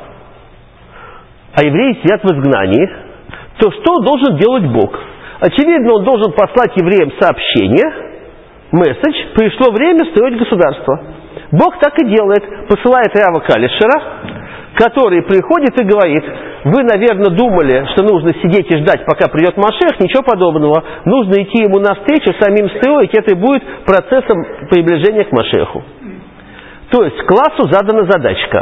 [SPEAKER 1] а евреи сидят в изгнании, то что должен делать Бог? Очевидно, Он должен послать евреям сообщение, месседж, пришло время строить государство. Бог так и делает, посылает Рава Калишера, который приходит и говорит: вы, наверное, думали, что нужно сидеть и ждать, пока придет Машех, ничего подобного. Нужно идти ему навстречу, самим строить, это и будет процессом приближения к Машеху. То есть классу задана задачка.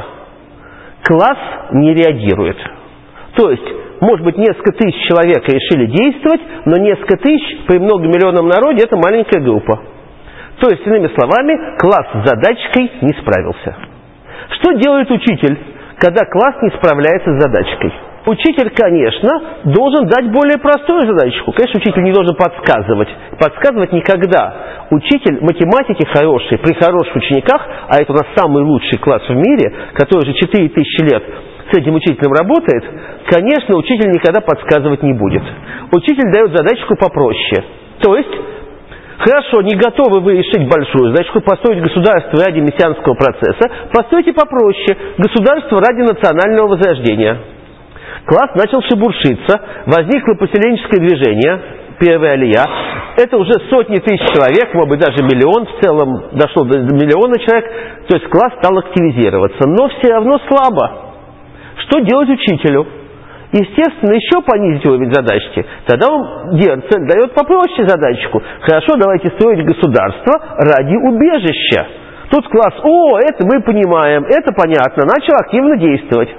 [SPEAKER 1] Класс не реагирует. То есть, может быть, несколько тысяч человек решили действовать, но несколько тысяч при многомиллионном народе – это маленькая группа. То есть, иными словами, класс с задачкой не справился. Что делает учитель, когда класс не справляется с задачкой? Учитель, конечно, должен дать более простую задачку. Конечно, учитель не должен подсказывать. Подсказывать никогда. Учитель математики хороший, при хороших учениках, а это у нас самый лучший класс в мире, который уже четыре тысячи лет с этим учителем работает, конечно, учитель никогда подсказывать не будет. Учитель дает задачку попроще. То есть, хорошо, не готовы вы решить большую задачку, построить государство ради мессианского процесса, постройте попроще. Государство ради национального возрождения. Класс начал шебуршиться, возникло поселенческое движение, первая алия. Это уже сотни тысяч человек, может быть, даже миллион, в целом дошло до миллиона человек. То есть класс стал активизироваться, но все равно слабо. Что делать учителю? Естественно, еще понизить уровень задачки. Тогда он Герцель дает попроще задачку. Хорошо, давайте строить государство ради убежища. Тут класс: о, это мы понимаем, это понятно, начал активно действовать.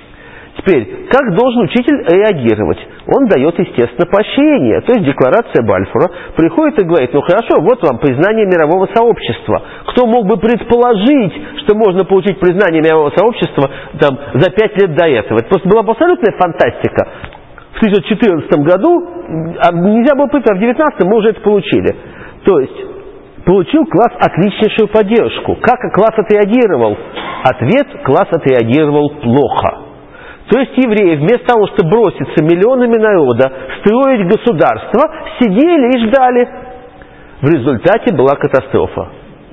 [SPEAKER 1] Теперь, как должен учитель реагировать? Он дает, естественно, поощрение, то есть декларация Бальфура. Приходит и говорит: ну хорошо, вот вам признание мирового сообщества. Кто мог бы предположить, что можно получить признание мирового сообщества там, за пять лет до этого? Это просто была абсолютная фантастика. В тысяча девятьсот четырнадцатом году, а нельзя было быть, а в девятнадцатом мы уже это получили. То есть, получил класс отличнейшую поддержку. Как класс отреагировал? Ответ: класс отреагировал плохо. То есть евреи, вместо того, чтобы броситься миллионами народа, строить государство, сидели и ждали. В результате была катастрофа.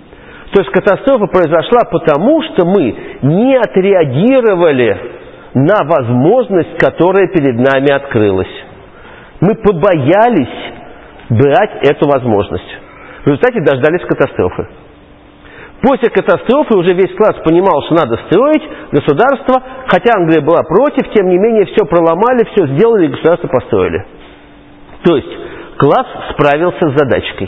[SPEAKER 1] То есть катастрофа произошла потому, что мы не отреагировали на возможность, которая перед нами открылась. Мы побоялись брать эту возможность. В результате дождались катастрофы. После катастрофы уже весь класс понимал, что надо строить государство, хотя Англия была против, тем не менее все проломали, все сделали и государство построили. То есть класс справился с задачкой.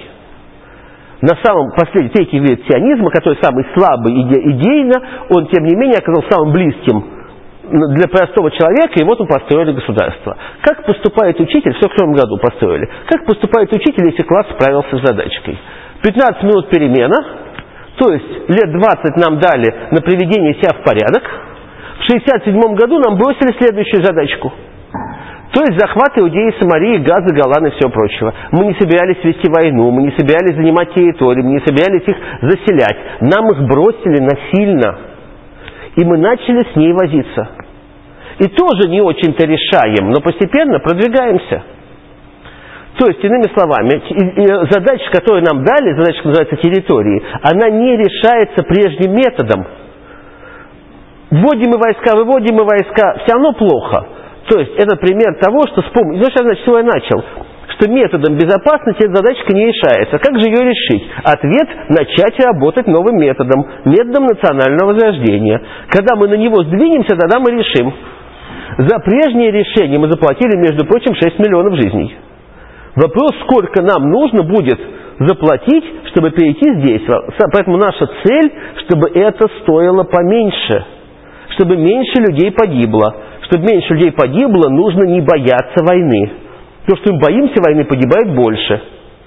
[SPEAKER 1] На самом последнем, третий вид сионизма, который самый слабый иде, идейно, он тем не менее оказался самым близким для простого человека, и вот мы построили государство. Как поступает учитель, в сорок первом году построили, как поступает учитель, если класс справился с задачкой? пятнадцать минут перемена, то есть лет двадцать нам дали на приведение себя в порядок, в шестьдесят седьмом году нам бросили следующую задачку. То есть захват Иудеи, Самарии, Газа, Голана и всего прочего. Мы не собирались вести войну, мы не собирались занимать территории, мы не собирались их заселять. Нам их бросили насильно. И мы начали с ней возиться. И тоже не очень-то решаем, но постепенно продвигаемся. То есть, иными словами, задача, которую нам дали, задача, которая называется территории, она не решается прежним методом. Вводим мы войска, выводим мы войска, все равно плохо. То есть, это пример того, что с помощью... Знаешь, значит, чего я начал? Что методом безопасности эта задачка не решается. Как же ее решить? Ответ – начать работать новым методом. Методом национального возрождения. Когда мы на него сдвинемся, тогда мы решим. За прежнее решение мы заплатили, между прочим, шесть миллионов жизней. Вопрос, сколько нам нужно будет заплатить, чтобы перейти здесь. Поэтому наша цель, чтобы это стоило поменьше. Чтобы меньше людей погибло. Чтобы меньше людей погибло, нужно не бояться войны. То, что мы боимся войны, погибает больше.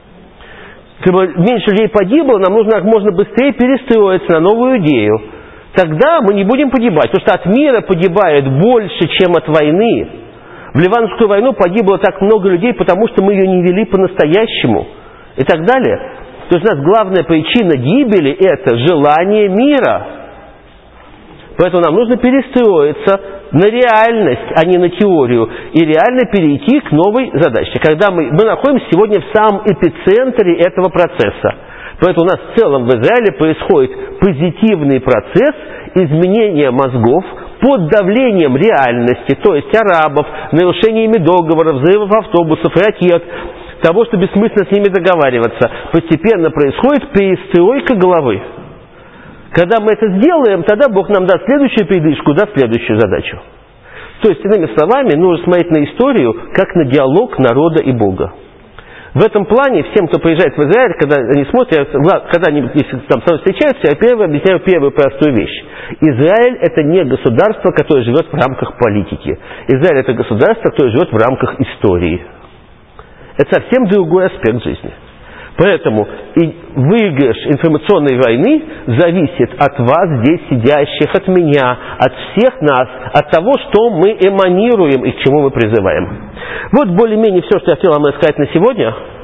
[SPEAKER 1] Чтобы меньше людей погибло, нам нужно как можно быстрее перестроиться на новую идею. Тогда мы не будем погибать. Потому что от мира погибает больше, чем от войны. В Ливанскую войну погибло так много людей, потому что мы ее не вели по-настоящему. И так далее. То есть у нас главная причина гибели – это желание мира. Поэтому нам нужно перестроиться на реальность, а не на теорию. И реально перейти к новой задаче. Когда мы, мы находимся сегодня в самом эпицентре этого процесса. Поэтому у нас в целом в Израиле происходит позитивный процесс изменения мозгов под давлением реальности, то есть арабов, нарушениями договоров, взрывов автобусов, ракет, того, что бессмысленно с ними договариваться. Постепенно происходит перестройка головы. Когда мы это сделаем, тогда Бог нам даст следующую передышку, даст следующую задачу. То есть, иными словами, нужно смотреть на историю, как на диалог народа и Бога. В этом плане, всем, кто приезжает в Израиль, когда они смотрят, когда они если там со мной встречаются, я первый объясняю первую простую вещь. Израиль – это не государство, которое живет в рамках политики. Израиль – это государство, которое живет в рамках истории. Это совсем другой аспект жизни. Поэтому и выигрыш информационной войны зависит от вас здесь сидящих, от меня, от всех нас, от того, что мы эманируем и к чему мы призываем. Вот более-менее все, что я хотел вам рассказать на сегодня.